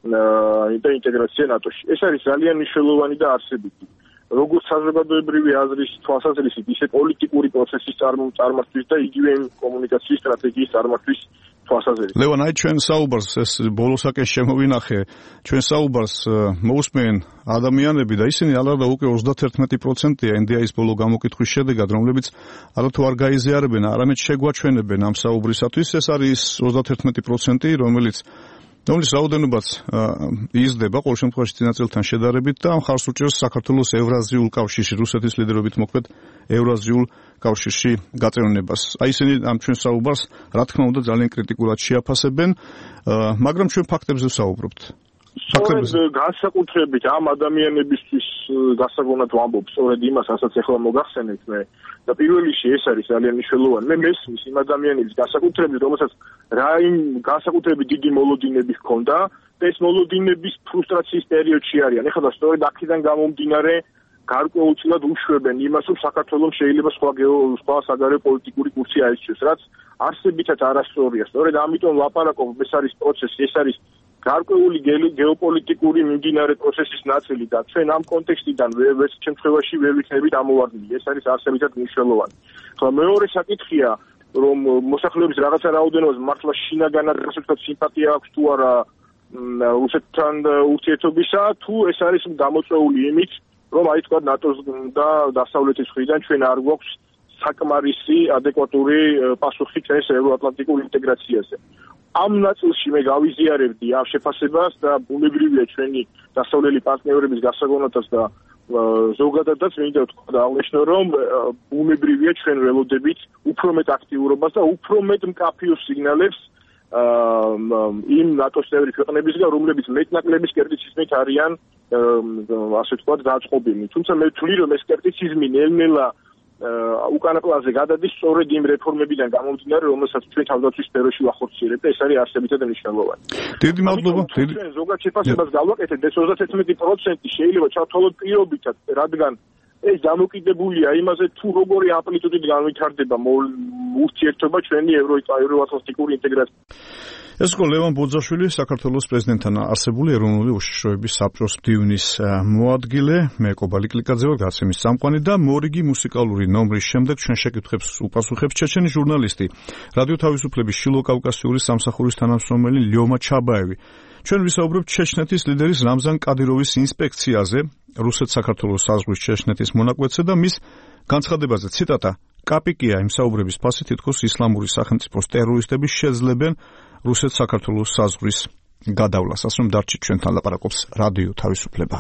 S1: და ინტეგრაცია ნატოში. ეს არის ძალიან მნიშვნელოვანი და არსებითი. როგორც საზოგადოებრივი აზრის თვალსაზრისით, ისე პოლიტიკური პროცესის წარმართვის და იგივე კომუნიკაციის სტრატეგიის წარმართვის თვალსაზრისით.
S2: ლევან, აი ჩვენ საუბარს ეს ბოლოსაკენ შემოვინახე, ჩვენ საუბარს მოусმენ ადამიანები და ისინი ალარდა უკვე ოცდათერთმეტი პროცენტია ენ დი აის ბოლო გამოკითხვის შედეგად, რომლებიც არათუ არ გაიზიარებენ, არამედ შეგვაჩვენებენ ამ საუბრისათვის. ეს არის ოცდათერთმეტი პროცენტი, რომელიც რომლის რაოდენობაც იზრდება ყოველ შემთხვევაში წინაწელთან შედარებით და ამ ხარს უჭერს საქართველოს ევრაზიულ კავშირში, რუსეთის ლიდერობით მოქმედ ევრაზიულ კავშირში გაწევრიანებას. აი ისინი ამ ჩვენ საუბარს, რა თქმა უნდა, ძალიან კრიტიკულად შეაფასებენ, მაგრამ ჩვენ ფაქტებზე ვსაუბრობთ.
S1: სწორედ განსაკუთრებით ამ ადამიანებისთვის გასაგონად ვამბობ სწორედ იმას, რასაც ახლა მოგახსენეთ მე და პირველ რიგში ეს არის ძალიან მნიშვნელოვანი. მე მესმის იმ ადამიანების განსაკუთრებით, რომელსაც რა იმ განსაკუთრებით დიდი მოლოდინები ჰქონდა და ეს მოლოდინების ფრუსტრაციის პერიოდში არიან. ეხლა და სწორედ აქედან გამომდინარე გარკვეულწილად უშვებენ იმას, რომ საქართველოს შეიძლება სხვა სხვა საგარეო პოლიტიკური კურსი აირჩიოს, რაც არსებითად არასწორია. სწორედ ამიტომ ლაპარაკობ, ეს არის პროცესი, ეს არის გარკვეული გეოპოლიტიკური მიმდინარე პროცესის ნაწილი და ჩვენ ამ კონტექსტიდან ვერც შემთხვევაში ვერ ვიქნებით ამოვარდნილი. ეს არის არსებითად მნიშვნელოვანი. ხოლო მეორე საკითხია, რომ მოსახლეობის რაღაცა რაოდენობას მართლა შინაგანად გასაგებად სიმპათია აქვს თუ არა რუსეთთან ურთიერთობისა, თუ ეს არის გამოწვეული იმით, რომ აი თქვა ნატოს და დასავლეთის მხრიდან ჩვენ არ გვაქვს საკმარისი ადეკვატური პასუხი ჩვენს ევროატლანტიკურ ინტეგრაციაზე. ამ ნაწილში მე გავიზიარებდი ამ შეფასებას და ბუნებრივია ჩვენი დასავლელი პარტნიორების გასაგონათაც და ზოგადადაც მინდა ვთქვა და აღნიშნო, რომ ბუნებრივია ჩვენ ველოდებით უფრო მეტ აქტიურობას და უფრო მეტ მკაფიო სიგნალებს იმ ნატოს წევრი ქვეყნებისგან, რომლებიც მეტნაკლები სკეპტიციზმით არიან ასე ვთქვათ დაწყობილნი. თუმცა მე ვთვლი, რომ ეს სკეპტიციზმი ნელ-ნელა უკანა პლანზე გადადის სწორედ იმ რეფორმებიდან გამომდინარე, რომელსაც ჩვენ თავდაცვის სფეროში ვახორციელებთ და ეს არის არსებითად მნიშვნელოვანი.
S2: დიდი მადლობა.
S1: ჩვენ ზოგადად შეფასებას გავაკეთეთ, ეს ოცდათერთმეტი პროცენტი შეიძლება ჩავთვალოთ პირობითად, რადგან ეს დამოკიდებულია იმაზე, თუ როგორი ამპლიტუდით განვითარდება ურთიერთობა ჩვენი ევროატლანტიკური ინტეგრაცია.
S2: ეს იყო ლევან ბოძაშვილი, საქართველოს პრეზიდენტთან არსებული ეროვნული უშიშროების საბჭოს მდივნის მოადგილე, მე კობალი კლიკაძე ვარ, გაცემის წამყვანი და მორიგი მუსიკალური ნომრის შემდეგ ჩვენ შეკითხვებს უპასუხებს ჩეჩენი ჟურნალისტი, რადიო თავისუფლების შილო-კავკასიური სამსახურის თანამშრომელი ლიომა ჩაბაევი. ჩვენ ვისაუბრებთ ჩეჩნეთის ლიდერის რამზან კადიროვის ინსპექციაზე, რუსეთ-საქართველოს საზღვრის ჩეჩნეთის მონაკვეთზე და მის განცხადებაზე, ციტატა, კაპიკია იმ საუბრების ფასი, თითქოს ისლამური სახელმწიფოს ტერორისტები შეძლებენ რუსეთ-საქართველოს საზღვრის გადავლას. ასე რომ დარჩით ჩვენთან, ლაპარაკობს რადიო თავისუფლება.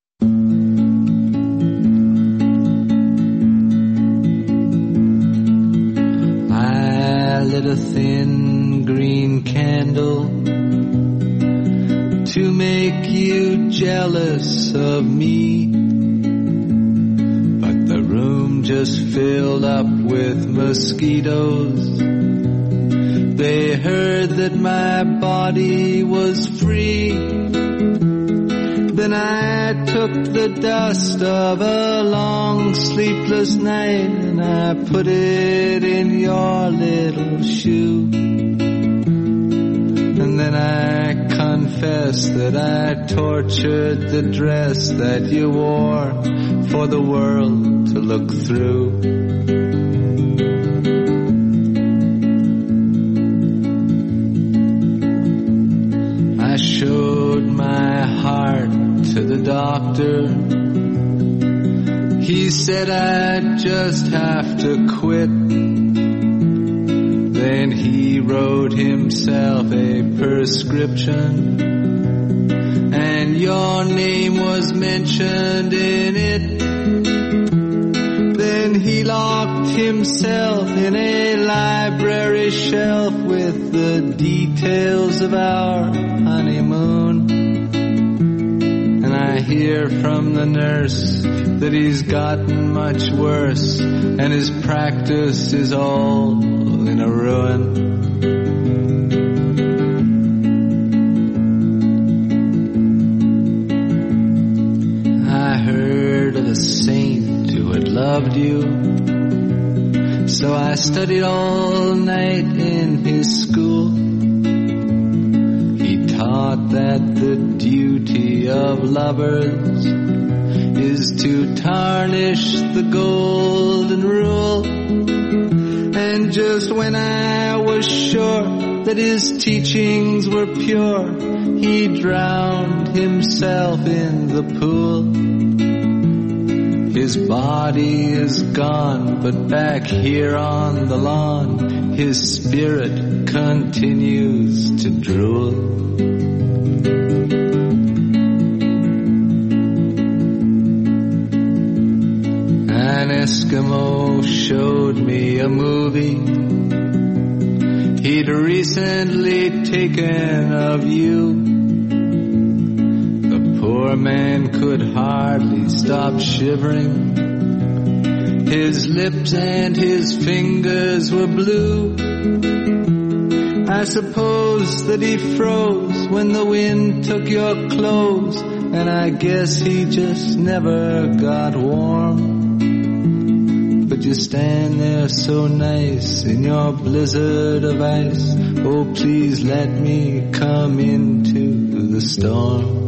S3: I lit a thin green candle to make you jealous of me, but the room just filled up with mosquitoes. They heard that my body was free. Then I took the dust of a long sleepless night and I put it in your little shoe. And then I confess that I tortured the dress that you wore for the world to look through. I showed my heart to the doctor. He said I'd just have to quit. Then he wrote himself a prescription, and your name was mentioned in it. Then he locked himself in a library shelf with the details of our honeymoon. And I hear from the nurse that he's gotten much worse, and his practice is all in a ruin. I heard of a saint who had loved you, so I studied all night in his school. He taught that the duty of lovers is to tarnish the golden rule. And just when I was sure that his teachings were pure, he drowned himself in the pool. His body is gone, but back here on the lawn, his spirit continues to drool. An Eskimo showed me a movie he'd recently taken of you. The poor man could hardly stop shivering. His lips and his fingers were blue. I suppose that he froze when the wind took your clothes, and I guess he just never got warm. But you stand there so nice in your blizzard of ice. Oh, please let me come into the storm.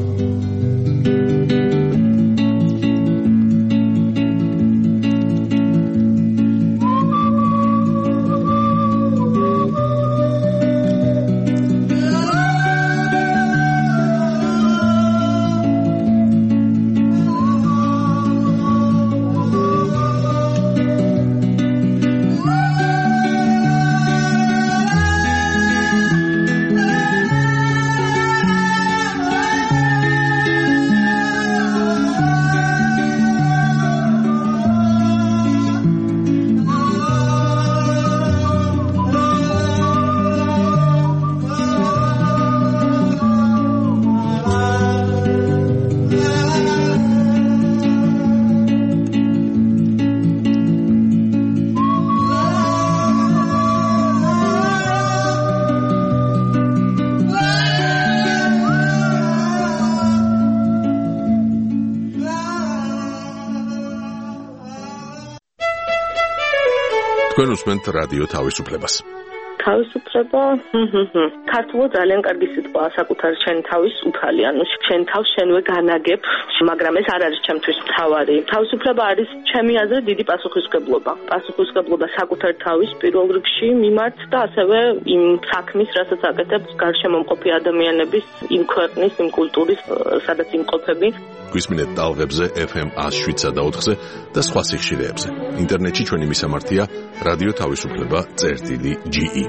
S5: თქვენ უსმენთ რადიო თავისუფლებას.
S8: თავისუფლება, ქართულად ძალიან კარგი სიტყვაა საკუთარ შენ თავის უფალი, ანუ შენ თავს შენვე განაგებ, მაგრამ ეს არ არის ჩემთვის მთავარი. თავისუფლება არის ჩემი აზრით დიდი პასუხისმგებლობა. პასუხისმგებლობა საკუთარ თავის პირველ რიგში მიმართ და ასევე იმ საქმის, რასაც აკეთებს გარშემომყოფი ადამიანების, იმ ქვეყნის, იმ კულტურის, სადაც იმყოფები.
S5: გვისმინეთ ტალღებზე ეფ ემ one oh seven და ოთხზე და სხვა სიხშირეებზე. ინტერნეტში ჩვენი მისამართია რადიო თავისუფლება წერტილი ჯი ი.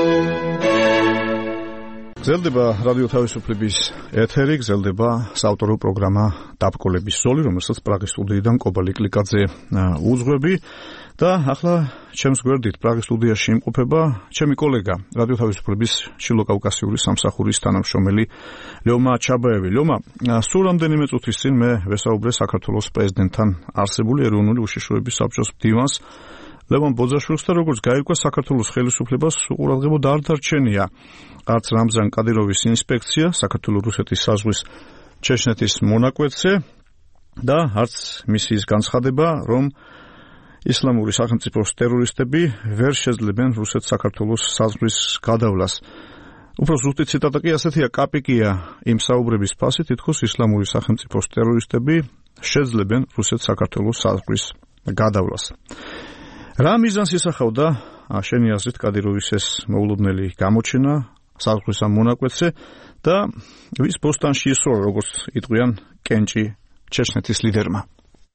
S2: გრძელდება რადიო თავისუფლების ეთერი, გრძელდება საავტორო პროგრამა დაბკოლების ზოლი, რომელსაც პრაღის სტუდიიდან კობალი კლიკაძე უძღვები და ახლა ჩემს გვერდით პრაღის სტუდიაში იმყოფება ჩემი კოლეგა რადიო თავისუფლების ჩილო-კავკასიური სამსახურის თანამშრომელი ლეომა ჩაბაევი. ლეომა, სულ რამდენიმე წუთის წინ მე ვესაუბრე საქართველოს პრეზიდენტთან არსებული ეროვნული უშიშროების საბჭოს მდივანს ლევან ბოძაშვილს და როგორც გაირკვა საქართველოს ხელისუფლებას უყურადღებოდ არ დარჩენია არც რამზან კადიროვის ინსპექცია, საქართველოს-რუსეთის საზღვრის ჩეჩნეთის მონაკვეთზე და არც მისიის განცხადება, რომ ისლამური სახელმწიფოს ტერორისტები ვერ შეძლებენ რუსეთ-საქართველოს საზღვრის გადავლას. უფრო ზუსტი ციტატა კი ასეთია: კაპიკია იმ საუბრების ფასი, თითქოს ისლამური სახელმწიფოს ტერორისტები შეძლებენ რუსეთ-საქართველოს საზღვრის გადავლას. რა მიზანს ისახავდა შენი აზრით კადიროვის ეს მოულოდნელი გამოჩენა საზღვრის ამ მონაკვეთზე და ვის ბოსტანში ისროლა, როგორც იტყვიან კენჭი ჩეჩნეთის ლიდერმა?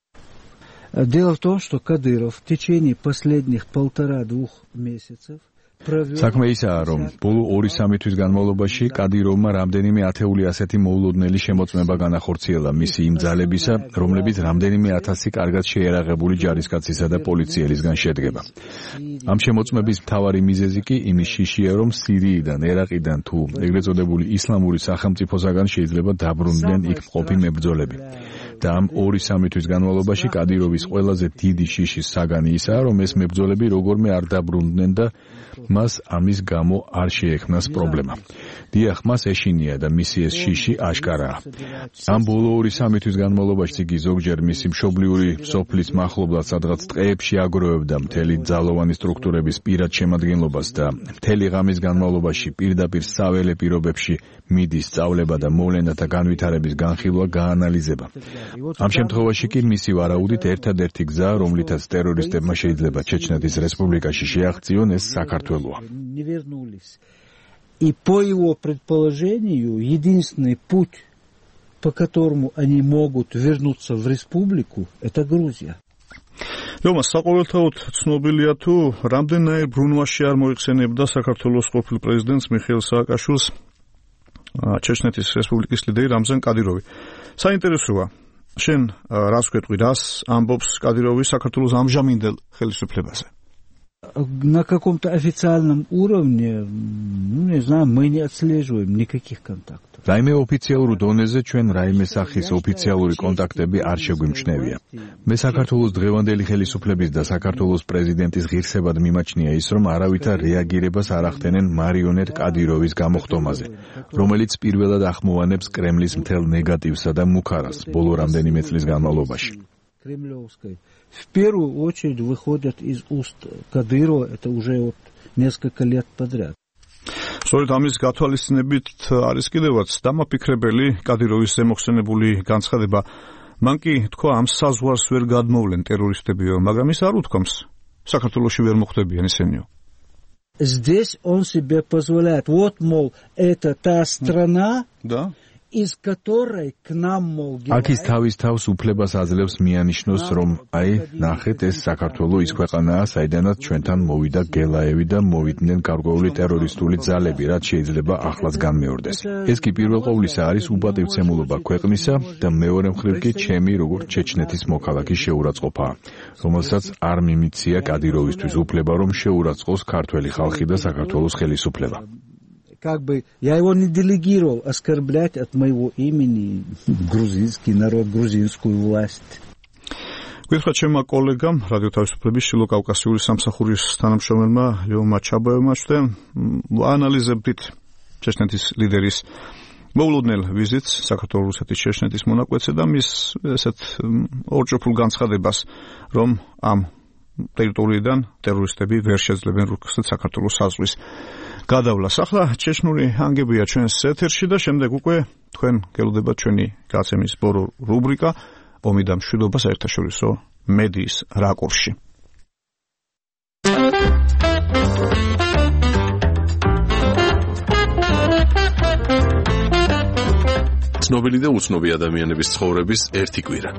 S9: Дело в том, что Кадыров в течение последних полтора-двух месяцев საქმე ისაა, რომ ბოლო ორი-სამი თვის განმავლობაში კადიროვმა რამდენიმე ათეული ასეთი მოულოდნელი შემოწმება განახორციელა მისი იმ ძალებისა, რომლებიც რამდენიმე ათასი კარგად შეერაღებული ჯარისკაცისა და პოლიციელისგან შედგება. ამ შემოწმების მთავარი მიზეზი კი იმის შიშია, რომ სირიიდან, ერაყიდან თუ ეგრეთ წოდებული ისლამური სახელმწიფოსაგან შეიძლება დაბრუნდნენ იქ მყოფი მებრძოლები. და ამ ორი-სამი თვის განმავლობაში კადიროვის ყველაზე დიდი შიშის საგანი ისაა, რომ ეს მებრძოლები როგორმე არ დაბრუნდნენ და მას ამის გამო არ შეექმნას პრობლემა. დიახ, მას ეშინია და მისი ეს შიში აშკარაა. ამ ბოლო ორი-სამი თვის განმავლობაში იგი ზოგჯერ მისი მშობლიური სოფლის მახლობლად სადღაც ტყეებში აგროვებდა მთელი ძალოვანი სტრუქტურების პირად შემადგენლობას და მთელი ღამის განმავლობაში პირდაპირ საველე პირობებში მიდის სწავლება და მოვლენათა განვითარების განხილვა გაანალიზება. ამ შემთხვევაში კი მისი ვარაუდით ერთადერთი გზა, რომლითაც ტერორისტებმა შეიძლება ჩეჩნეთის რესპუბლიკაში შეაღწიონ, ეს საქართველოა.
S10: И по его предположению, единственный путь, по которому они могут вернуться в республику, это Грузия.
S2: Რომას საყოველთაოდ ცნობილია თუ რამდენიმე ბრუნვაში არ მოიხსენებდა საქართველოს ყოფილ პრეზიდენტს მიხეილ სააკაშვილს ჩეჩნეთის რესპუბლიკის ლიდერი რამზან კადიროვი. საინტერესოა, შენ რას გვეტყვი, რას ამბობს კადიროვი საქართველოს ამჟამინდელ ხელისუფლებაზე?
S10: На каком-то официальном уровне, ну, не знаю, мы не отслеживаем никаких контактов.
S9: რაიმე ოფიციალურ დონეზე ჩვენ რაიმე სახის ოფიციალური კონტაქტები არ შეგვიმჩნევია. მე საქართველოს დღევანდელი ხელისუფლების და საქართველოს პრეზიდენტის ღირსებად მიმაჩნია ის, რომ არავითარ რეაგირებას არ ახდენენ მარიონეტ კადიროვის გამოხდომაზე, რომელიც პირველად ახმოვანებს კრემლის მთელ ნეგატივსა და მუქარას ბოლო რამდენიმე წლის განმავლობაში.
S10: Кремлевской. В первую очередь выходят из уст Кадырова, это уже вот несколько лет подряд.
S2: სწორედ ამის გათვალისწინებით არის კიდევაც დამაფიქრებელი კადიროვის ზემოხსენებული განცხადება. მან კი თქვა, ამ საზღვარს ვერ გადმოვლენ ტერორისტებიო, მაგრამ ის არ უთქვამს, საქართველოში ვერ მოხდებიან ისენიო.
S10: Здесь он себе позволяет. Вот, мол, это та страна,
S2: да?
S10: из которой к нам мол
S9: Აქ ის თავის თავს უფლებას აძლევს მიანიშნოს, რომ აი, ნახეთ, ეს საქართველო ის ქვეყანაა, საიდანაც ჩვენთან მოვიდა გელაევი და მოვიდნენ გარკვეული ტერორისტული ძალები, რაც შეიძლება ახლაც განმეორდეს. ეს კი პირველ ყოვლისა არის უბადივცემულობა ქვეყნისა და მეორე მხრივ კი ჩემი როგორც ჩეჩნეთის მოქალაქის შეურაცხყოფაა, რომელსაც არ მიმიცია კადიროვისთვის უფლება, რომ შეურაცხყოს ქართველი ხალხი და საქართველოს ხელისუფლება.
S10: Как бы я его не делегировал оскорблять от моего имени грузинский народ, грузинскую власть.
S2: გითხრათ ჩემმა კოლეგამ რადიო თავისუფლების შილო კავკასიური სამსახურის თანამშრომელმა ლეონმა ჩაბოევმა ჩვენ აანალიზებდით ჩეჩნეთის ლიდერის მოულოდნელ ვიზიტს საქართველოს რუსეთის ჩეჩნეთის მონაკვეთზე და მის ესეთ ორჭოფულ განცხადებას, რომ ამ ტერიტორიიდან ტერორისტები ვერ შეძლებენ რუსეთ საქართველოს საზღვრის გადავლას. ახლა ჩეჩნური ანგებია ჩვენს ეთერში და შემდეგ უკვე თქვენ გელოდებათ ჩვენი გაცემის ბორო რუბრიკა ომი და მშვიდობა საერთაშორისო მედიის რაკურსში.
S5: ცნობილი და უცნობი ადამიანების ცხოვრების ერთი კვირა.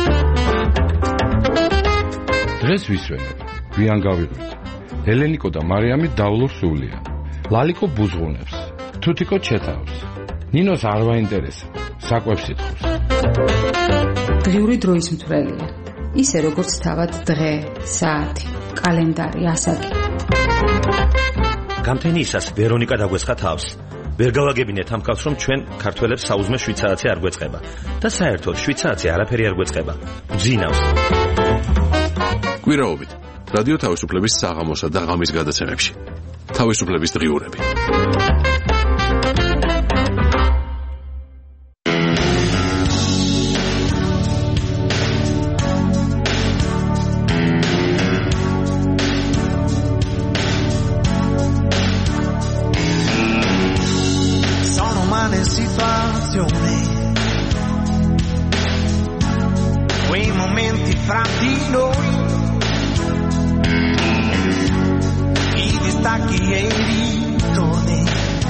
S11: დღეს ვისვენებ, გვიან გავიღვით. ელენიკო და მარიამი დავლობს სულია. ლალიკო ბუზღუნებს, თუთიკო ჩეთავს. ნინოს არ ვაინტერესებს, საკვებს ითხოვს.
S12: დღიური დროის მთვრელია. ისე როგორც თავად დღე, საათი, კალენდარი, ასაკი.
S13: გამთენიისას ვერონიკა დაგვეცხა თავს. ვერ გავაგებინეთ ამ კაცს, რომ ჩვენ ქართველებს საუზმე შვიცარაცი არ გვეწყება და საერთოდ შვიცარაცი არაფერი არ გვეწყება. გძინავს.
S5: კვირაობით რადიო თავისუფლების საღამოსა და ღამის გადაცემებში. თავისუფლების დღიურები.
S3: Sono umane situazioni, quei momenti fra di noi, i distacchi e i ritorni,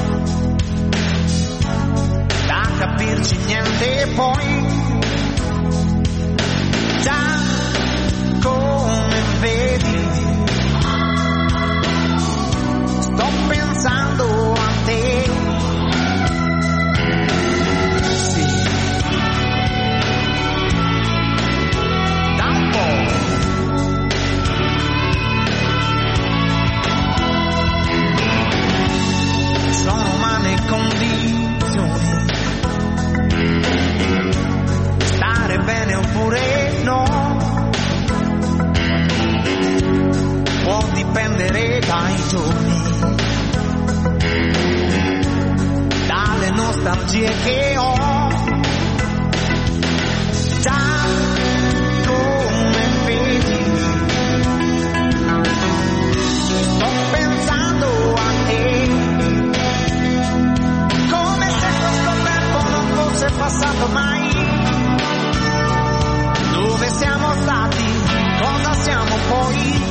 S3: da capirci niente poi, già come vedi, nostalgie che ho, già come vedi, sto pensando a te, come se questo tempo non fosse passato mai. Dove siamo stati, cosa siamo poi,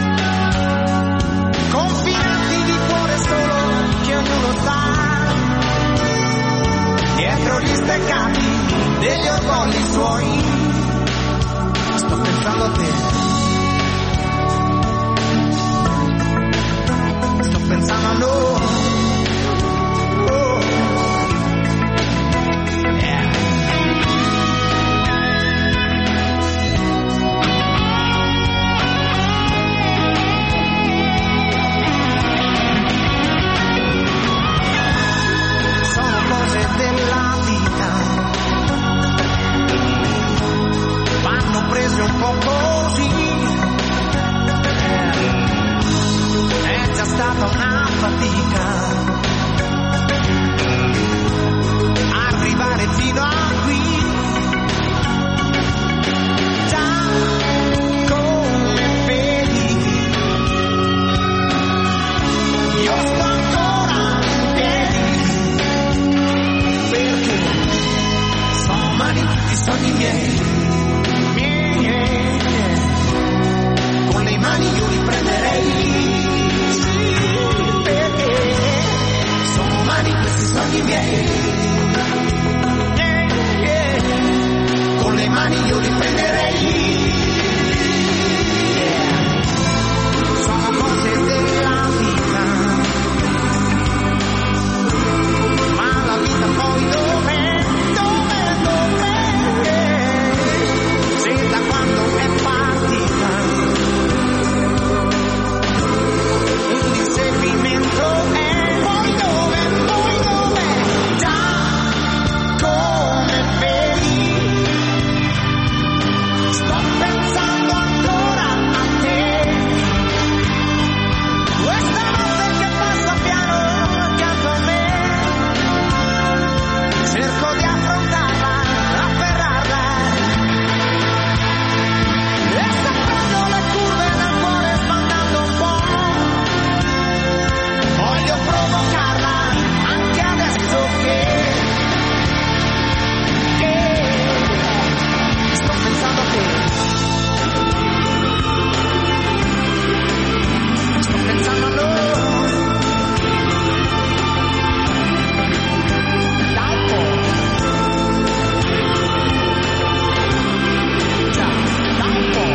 S3: confinati di cuore solo che ognuno sa, dietro gli steccati degli orgogli suoi. Sto pensando a te, sto pensando a noi. Oh. Yeah. Sono cose della vita, vanno prese un po' così, è già stata una fatica arrivare fino a qui, già come vedi io sto ancora in piedi, perché sono umani tutti i sogni miei, miei, con le mani io li prenderei, perché sono umani questi sogni miei, con le mani io li prenderei. Sono cose della vita, ma la vita poi dov'è, dov'è, dov'è, se da quando è partita un inseguimento è, poi dov'è, poi dov'è, già come vedi sto pensando ancora a te, questa notte che passa piano accanto a me, cerco di affrontarla, afferrarla, e sapendo le curve nel cuore sbandando un po', voglio provocarla anche adesso che, che sto pensando a te, sto pensando a loro, da un po', già, da un po'.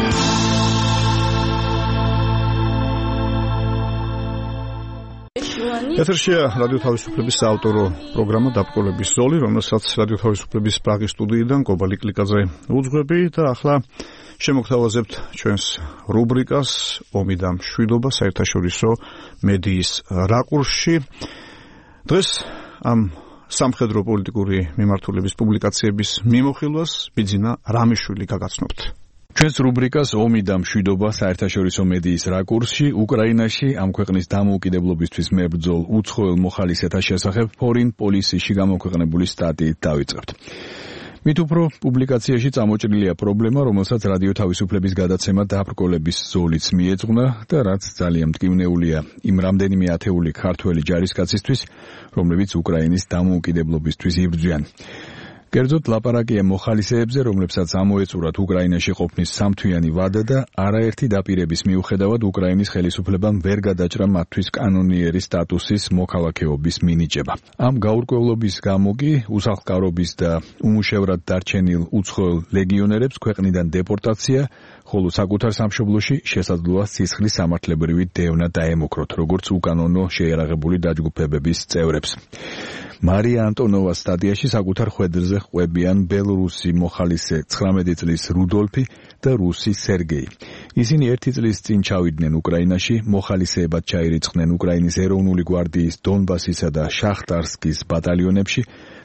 S2: ეთერშია რადიო თავისუფლების საავტორო პროგრამა დაბრკოლების ზოლი, რომელსაც რადიო თავისუფლების პრაღის სტუდიიდან კობალი კლიკაძე უძღვები და ახლა შემოგთავაზებთ ჩვენს რუბრიკას ომი და მშვიდობა საერთაშორისო მედიის რაკურსში. დღეს ამ სამხედრო პოლიტიკური მიმართულების პუბლიკაციების მიმოხილვას ბიძინა რამიშვილი გაგაცნობთ.
S9: ჩვენს რუბრიკას ომი და მშვიდობა საერთაშორისო მედიის რაკურსში უკრაინაში ამ ქვეყნის დამოუკიდებლობისთვის მებრძოლ უცხოელ მოხალისეთა შესახებ Foreign Policy-ში გამოქვეყნებული სტატიით დავიწყებთ. მით უფრო პუბლიკაციაში წამოჭრილია პრობლემა, რომელსაც რადიო თავისუფლების გადაცემა დაბრკოლების ზოლიც მიეძღვნა და რაც ძალიან მტკივნეულია იმ რამდენიმე ათეული ქართველი ჯარისკაცისთვის, რომლებიც უკრაინის დამოუკიდებლობისთვის იბრძვიან. კერძოდ ლაპარაკია მოხალისეებზე, რომლებსაც ამოეწურათ უკრაინაში ყოფნის სამთვიანი ვადა და არაერთი დაპირების მიუხედავად უკრაინის ხელისუფლებამ ვერ გადაჭრა მათთვის კანონიერი სტატუსის მოქალაქეობის მინიჭება. ამ გაურკვევლობის გამო კი უსახლკარობის და უმუშევრად დარჩენილ უცხოელ ლეგიონერებს ქვეყნიდან დეპორტაცია, ხოლო საკუთარ სამშობლოში შესაძლოა სისხლის სამართლებრივი დევნა დაემუქროთ, როგორც უკანონო შეიარაღებული დაჯგუფებების წევრებს. მარია ანტონოვას სტატიაში საკუთარ ხვედრზე ყვებიან ბელორუსი მოხალისე ცხრამეტი წლის რუდოლფი და რუსი სერგეი. ისინი ერთი წლის წინ ჩავიდნენ უკრაინაში, მოხალისეებად ჩაირიცხნენ უკრაინის ეროვნული გვარდიის დონბასისა და შახტარსკის ბატალიონებში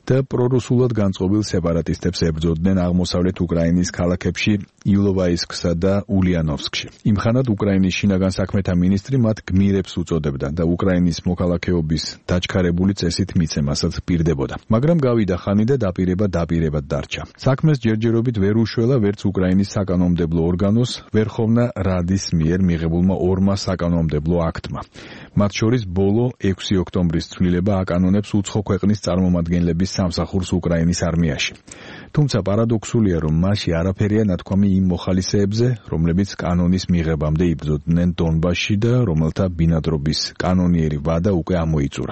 S9: და პრორუსულად განწყობილ სეპარატისტებს ებრძოდნენ აღმოსავლეთ უკრაინის ქალაქებში ილოვაისკსა და ულიანოვსკში. იმხანად უკრაინის შინაგან საქმეთა მინისტრი მათ გმირებს უწოდებდა და უკრაინის მოქალაქეობის დაჩქარებული წესით მიცემასაც პირდებოდა. მაგრამ გავიდა ხანი და დაპირება დაპირებად დარჩა. საქმეს ჯერჯერობით ვერ უშველა ვერც უკრაინის საკანონმდებლო ორგანოს ვერხოვნა რადის მიერ მიღებულმა ორმა საკანონმდებლო აქტმა. მათ შორის ბოლო ექვსი ოქტომბრის ცვლილება აკანონებს უცხო ქვეყნის წარმომადგენლების სამსახურს უკრაინის არმიაში. თუმცა პარადოქსულია, რომ მასში არაფერია ნათქვამი იმ მოხალისეებზე, რომლებიც კანონის მიღებამდე იბრძოდნენ დონბასში და რომელთა ბინადრობის კანონიერი ვადა უკვე ამოიწურა.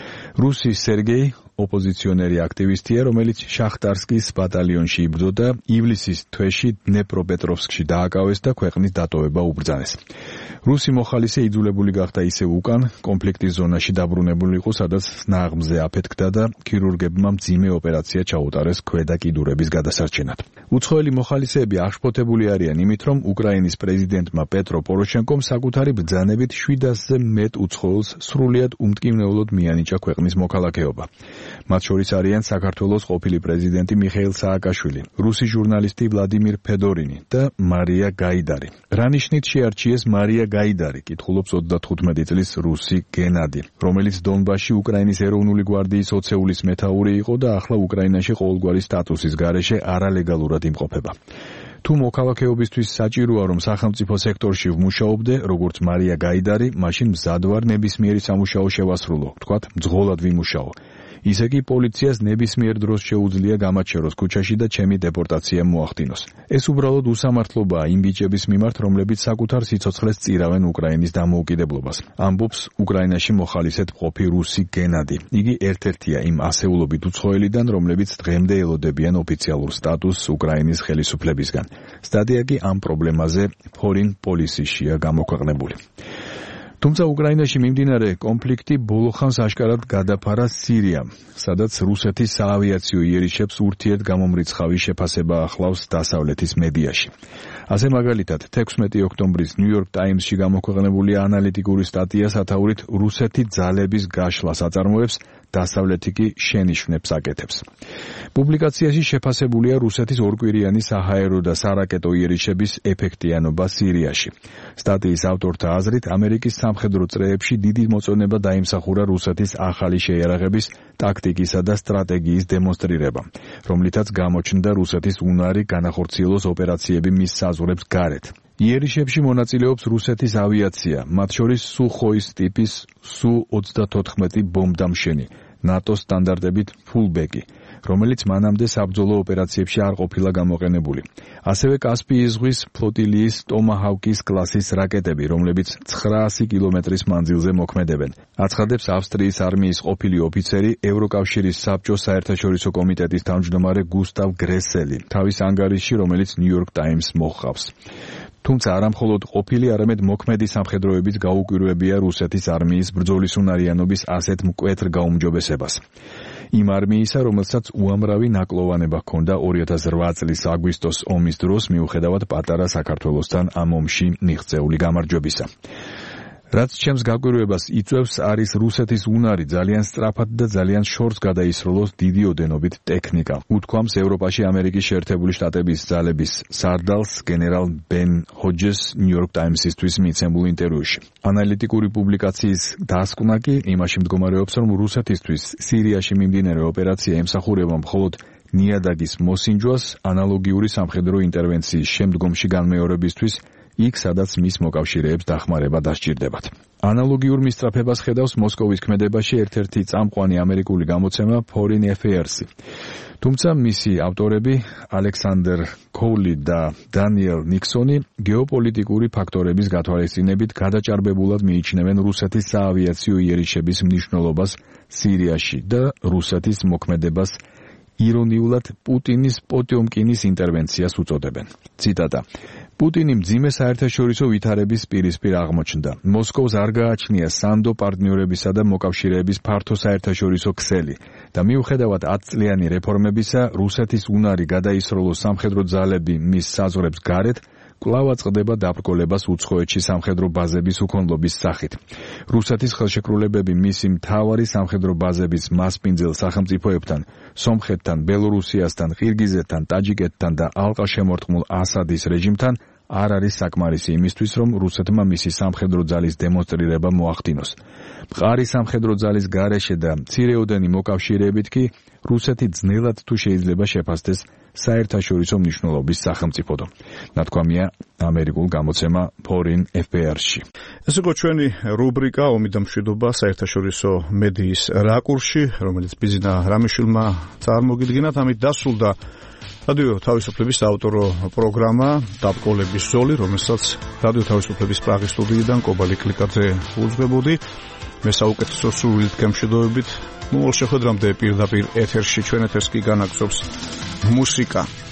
S9: რუსი სერგეი ოპოზიციონერი აქტივისტია, რომელიც შახტარსკის ბატალიონში იბრძოდა, ივლისის თვეში დნეპროპეტროვსკში დააკავეს და ქვეყნის დატოვება უბრძანეს. რუსი მოხალისე იძულებული გახდა ისევ უკან კონფლიქტის ზონაში დაბრუნებული იყო, სადაც ნაღმზე აფეთქდა და ქირურგებმა მძიმე ოპერაცია ჩაუტარეს ქვედა კიდურების გადასარჩენად. უცხოელი მოხალისეები აღშფოთებული არიან იმით, რომ უკრაინის პრეზიდენტმა პეტრო პოროშენკომ საკუთარი ბრძანებით შვიდ ათასზე მეტ უცხოელს სრულიად უმტკივნეულოდ მიანიჭა ქვეყნის მოქალაქეობა. მათ შორის არიან საქართველოს ყოფილი პრეზიდენტი მიხეილ სააკაშვილი, რუსი ჟურნალისტი ვლადიმირ ფედორინი და მარია გაიდარი. რა ნიშნით შეარჩიეს მარია გაიდარი, კითხულობს ოცდათხუთმეტი წლის რუსი გენადი, რომელიც დონბასში უკრაინის ეროვნული გვარდიის ოცეულის მეთაური იყო და ახლა უკრაინაში ყოველგვარი სტატუსის გარეშე არალეგალურად იმყოფება. თუ მოქალაქეობისთვის საჭიროა, რომ სახელმწიფო სექტორში ვმუშაობდე, როგორც მარია გაიდარი, მაშინ მზად ვარ ნებისმიერი სამუშაო შევასრულო, ვთქვათ, მძღოლად ვიმუშაო. ისე კი პოლიციას ნებისმიერ დროს შეუძლია გამაჩეროს ქუჩაში და ჩემი დეპორტაცია მოახდინოს. ეს უბრალოდ უსამართლობაა იმ ბიჭების მიმართ, რომლებიც საკუთარ სიცოცხლეს წირავენ უკრაინის დამოუკიდებლობას. ამბობს უკრაინაში მოხალისედ მყოფი რუსი გენადი. იგი ერთ-ერთია იმ ასეულობით უცხოელიდან, რომლებიც დღემდე ელოდებიან ოფიციალურ სტატუსს უკრაინის ხელისუფლებისგან. სტატია კი ამ პრობლემაზე Foreign Policy-შია გამოქვეყნებული. თუმცა უკრაინაში მიმდინარე კონფლიქტი ბოლოხანს აშკარად გადაფარა სირიამ, სადაც რუსეთის საავიაციო იერიშებს ურთიერთგამომრიცხავი შეფასება ახლავს დასავლეთის მედიაში. ასე მაგალითად, თექვსმეტი ოქტომბრის New York Times-ში გამოქვეყნებული ანალიტიკური სტატია სათაურით რუსეთი ძალების გაშლას აწარმოებს, დასავლეთი კი შენიშვნებს აკეთებს. პუბლიკაციაში შეფასებულია რუსეთის ორკვირიანი საჰაერო და სარაკეტო იერიშების ეფექტიანობა სირიაში. სტატიის ავტორთა აზრით, ამერიკის სამხედრო წრეებში დიდი მოწონება დაიმსახურა რუსეთის ახალი შეიარაღების, ტაქტიკისა და სტრატეგიის დემონსტრირება, რომლითაც გამოჩნდა რუსეთის უნარი განახორციელოს ოპერაციები მის საზღვრებს გარეთ. იერიშებში მონაწილეობს რუსეთის ავიაცია, მათ შორის სუხოის ტიპის სუ ოცდათოთხმეტი ბომბდამშენი, ნატოს სტანდარტებით ფულბეკი, რომელიც მანამდე საბრძოლო ოპერაციებში არ ყოფილა გამოყენებული. ასევე კასპიის ზღვის ფლოტილიის ტომაჰავკის კლასის რაკეტები, რომლებიც ცხრაასი კილომეტრის მანძილზე მოქმედებენ. აცხადებს ავსტრიის არმიის ყოფილი ოფიცერი, ევროკავშირის საბჭოს საერთაშორისო კომიტეტის თავმჯდომარე გუსტავ გრესელი, თავის ანგარიშში, რომელიც New York Times მოჰყავს. თუმცა არა მხოლოდ ყოფილი, არამედ მოქმედი სამხედროებიც გაუკვირვებია რუსეთის არმიის ბრძოლის უნარიანობის ასეთ მკვეთრ გაუმჯობესებას. იმ არმიისა, რომელსაც უამრავი ნაკლოვანება ჰქონდა ორი ათას რვა წლის აგვისტოს ომის დროს, მიუხედავად პატარა საქართველოსთან ამ ომში მიღწეული გამარჯვებისა. რაც ჩემს გაკვირვებას იწვევს, არის რუსეთის უნარი ძალიან სწრაფად და ძალიან შორს გადაისროლოს დიდი ოდენობით ტექნიკა. უთქვამს ევროპაში ამერიკის შეერთებული შტატების ძალების სარდალს გენერალ ბენ ჰოჯეს New York Times-ისთვის მიცემულ ინტერვიუში. ანალიტიკური პუბლიკაციის დასკვნა კი იმაში მდგომარეობს, რომ რუსეთისთვის სირიაში მიმდინარე ოპერაცია ემსახურება მხოლოდ ნიადაგის მოსინჯვას ანალოგიური სამხედრო ინტერვენციის შემდგომში განმეორებისთვის, იქ სადაც მის მოკავშირეებს დახმარება დასჭირდებათ. ანალოგიურ მისწრაფებას ხედავს მოსკოვის ქმედებაში ერთ-ერთი წამყვანი ამერიკული გამოცემა Foreign Affairs-ი. თუმცა მისი ავტორები ალექსანდერ კოული და დანიელ ნიქსონი გეოპოლიტიკური ფაქტორების გათვალისწინებით გადაჭარბებულად მიიჩნევენ რუსეთის საავიაციო იერიშების მნიშვნელობას სირიაში და რუსეთის მოქმედებას ირონიულად პუტინის პოტიომკინის ინტერვენციას უწოდებენ. ციტატა: პუტინი მძიმე საერთაშორისო ვითარების პირისპირ აღმოჩნდა. მოსკოვს არ გააჩნია სანდო პარტნიორებისა და მოკავშირეების ფართო საერთაშორისო ქსელი და მიუხედავად ათწლიანი რეფორმებისა, რუსეთის უნარი გადაისროლოს სამხედრო ძალები მის საზღვრებს გარეთ, კვლავ აწყდება დაბრკოლებას უცხოეთში სამხედრო ბაზების უქონლობის სახით. რუსეთის ხელშეკრულებები მისი მთავარი სამხედრო ბაზების მასპინძელ სახელმწიფოებთან, სომხეთთან, ბელორუსიასთან, ყირგიზეთთან, ტაჯიკეთთან და ალყაშემორტყმულ ასადის რეჟიმთან არ არის საკმარისი იმისთვის, რომ რუსეთმა მისი სამხედრო ძალის დემონსტრირება მოახდინოს. მყარი სამხედრო ძალის გარეშე და მცირეოდენი მოკავშირეებით კი რუსეთი ძნელად თუ შეიძლება შეფასდეს საერთაშორისო მნიშვნელობის სახელმწიფოდო. ნათქვამია ამერიკულ გამოცემა Foreign Affairs-ში.
S2: ეს იყო ჩვენი რუბრიკა ომი და მშვიდობა საერთაშორისო მედიის რაკურსში, რომელიც ბიზნა რამიშვილმა წარმოგიდგინა. ამით დასრულდა რადიო თავისუფლების საავტორო პროგრამა დაბრკოლების ზოლი, რომელსაც რადიო თავისუფლების პრაღის სტუდიიდან კობალი კლიკაძე უძღვებოდი. მე საუკეთესო სურვილით გემშვიდობებით. მოვალ შეხვედრამდე პირდაპირ ეთერში ჩვენ ეთერს კი განაგზობს მუსიკა.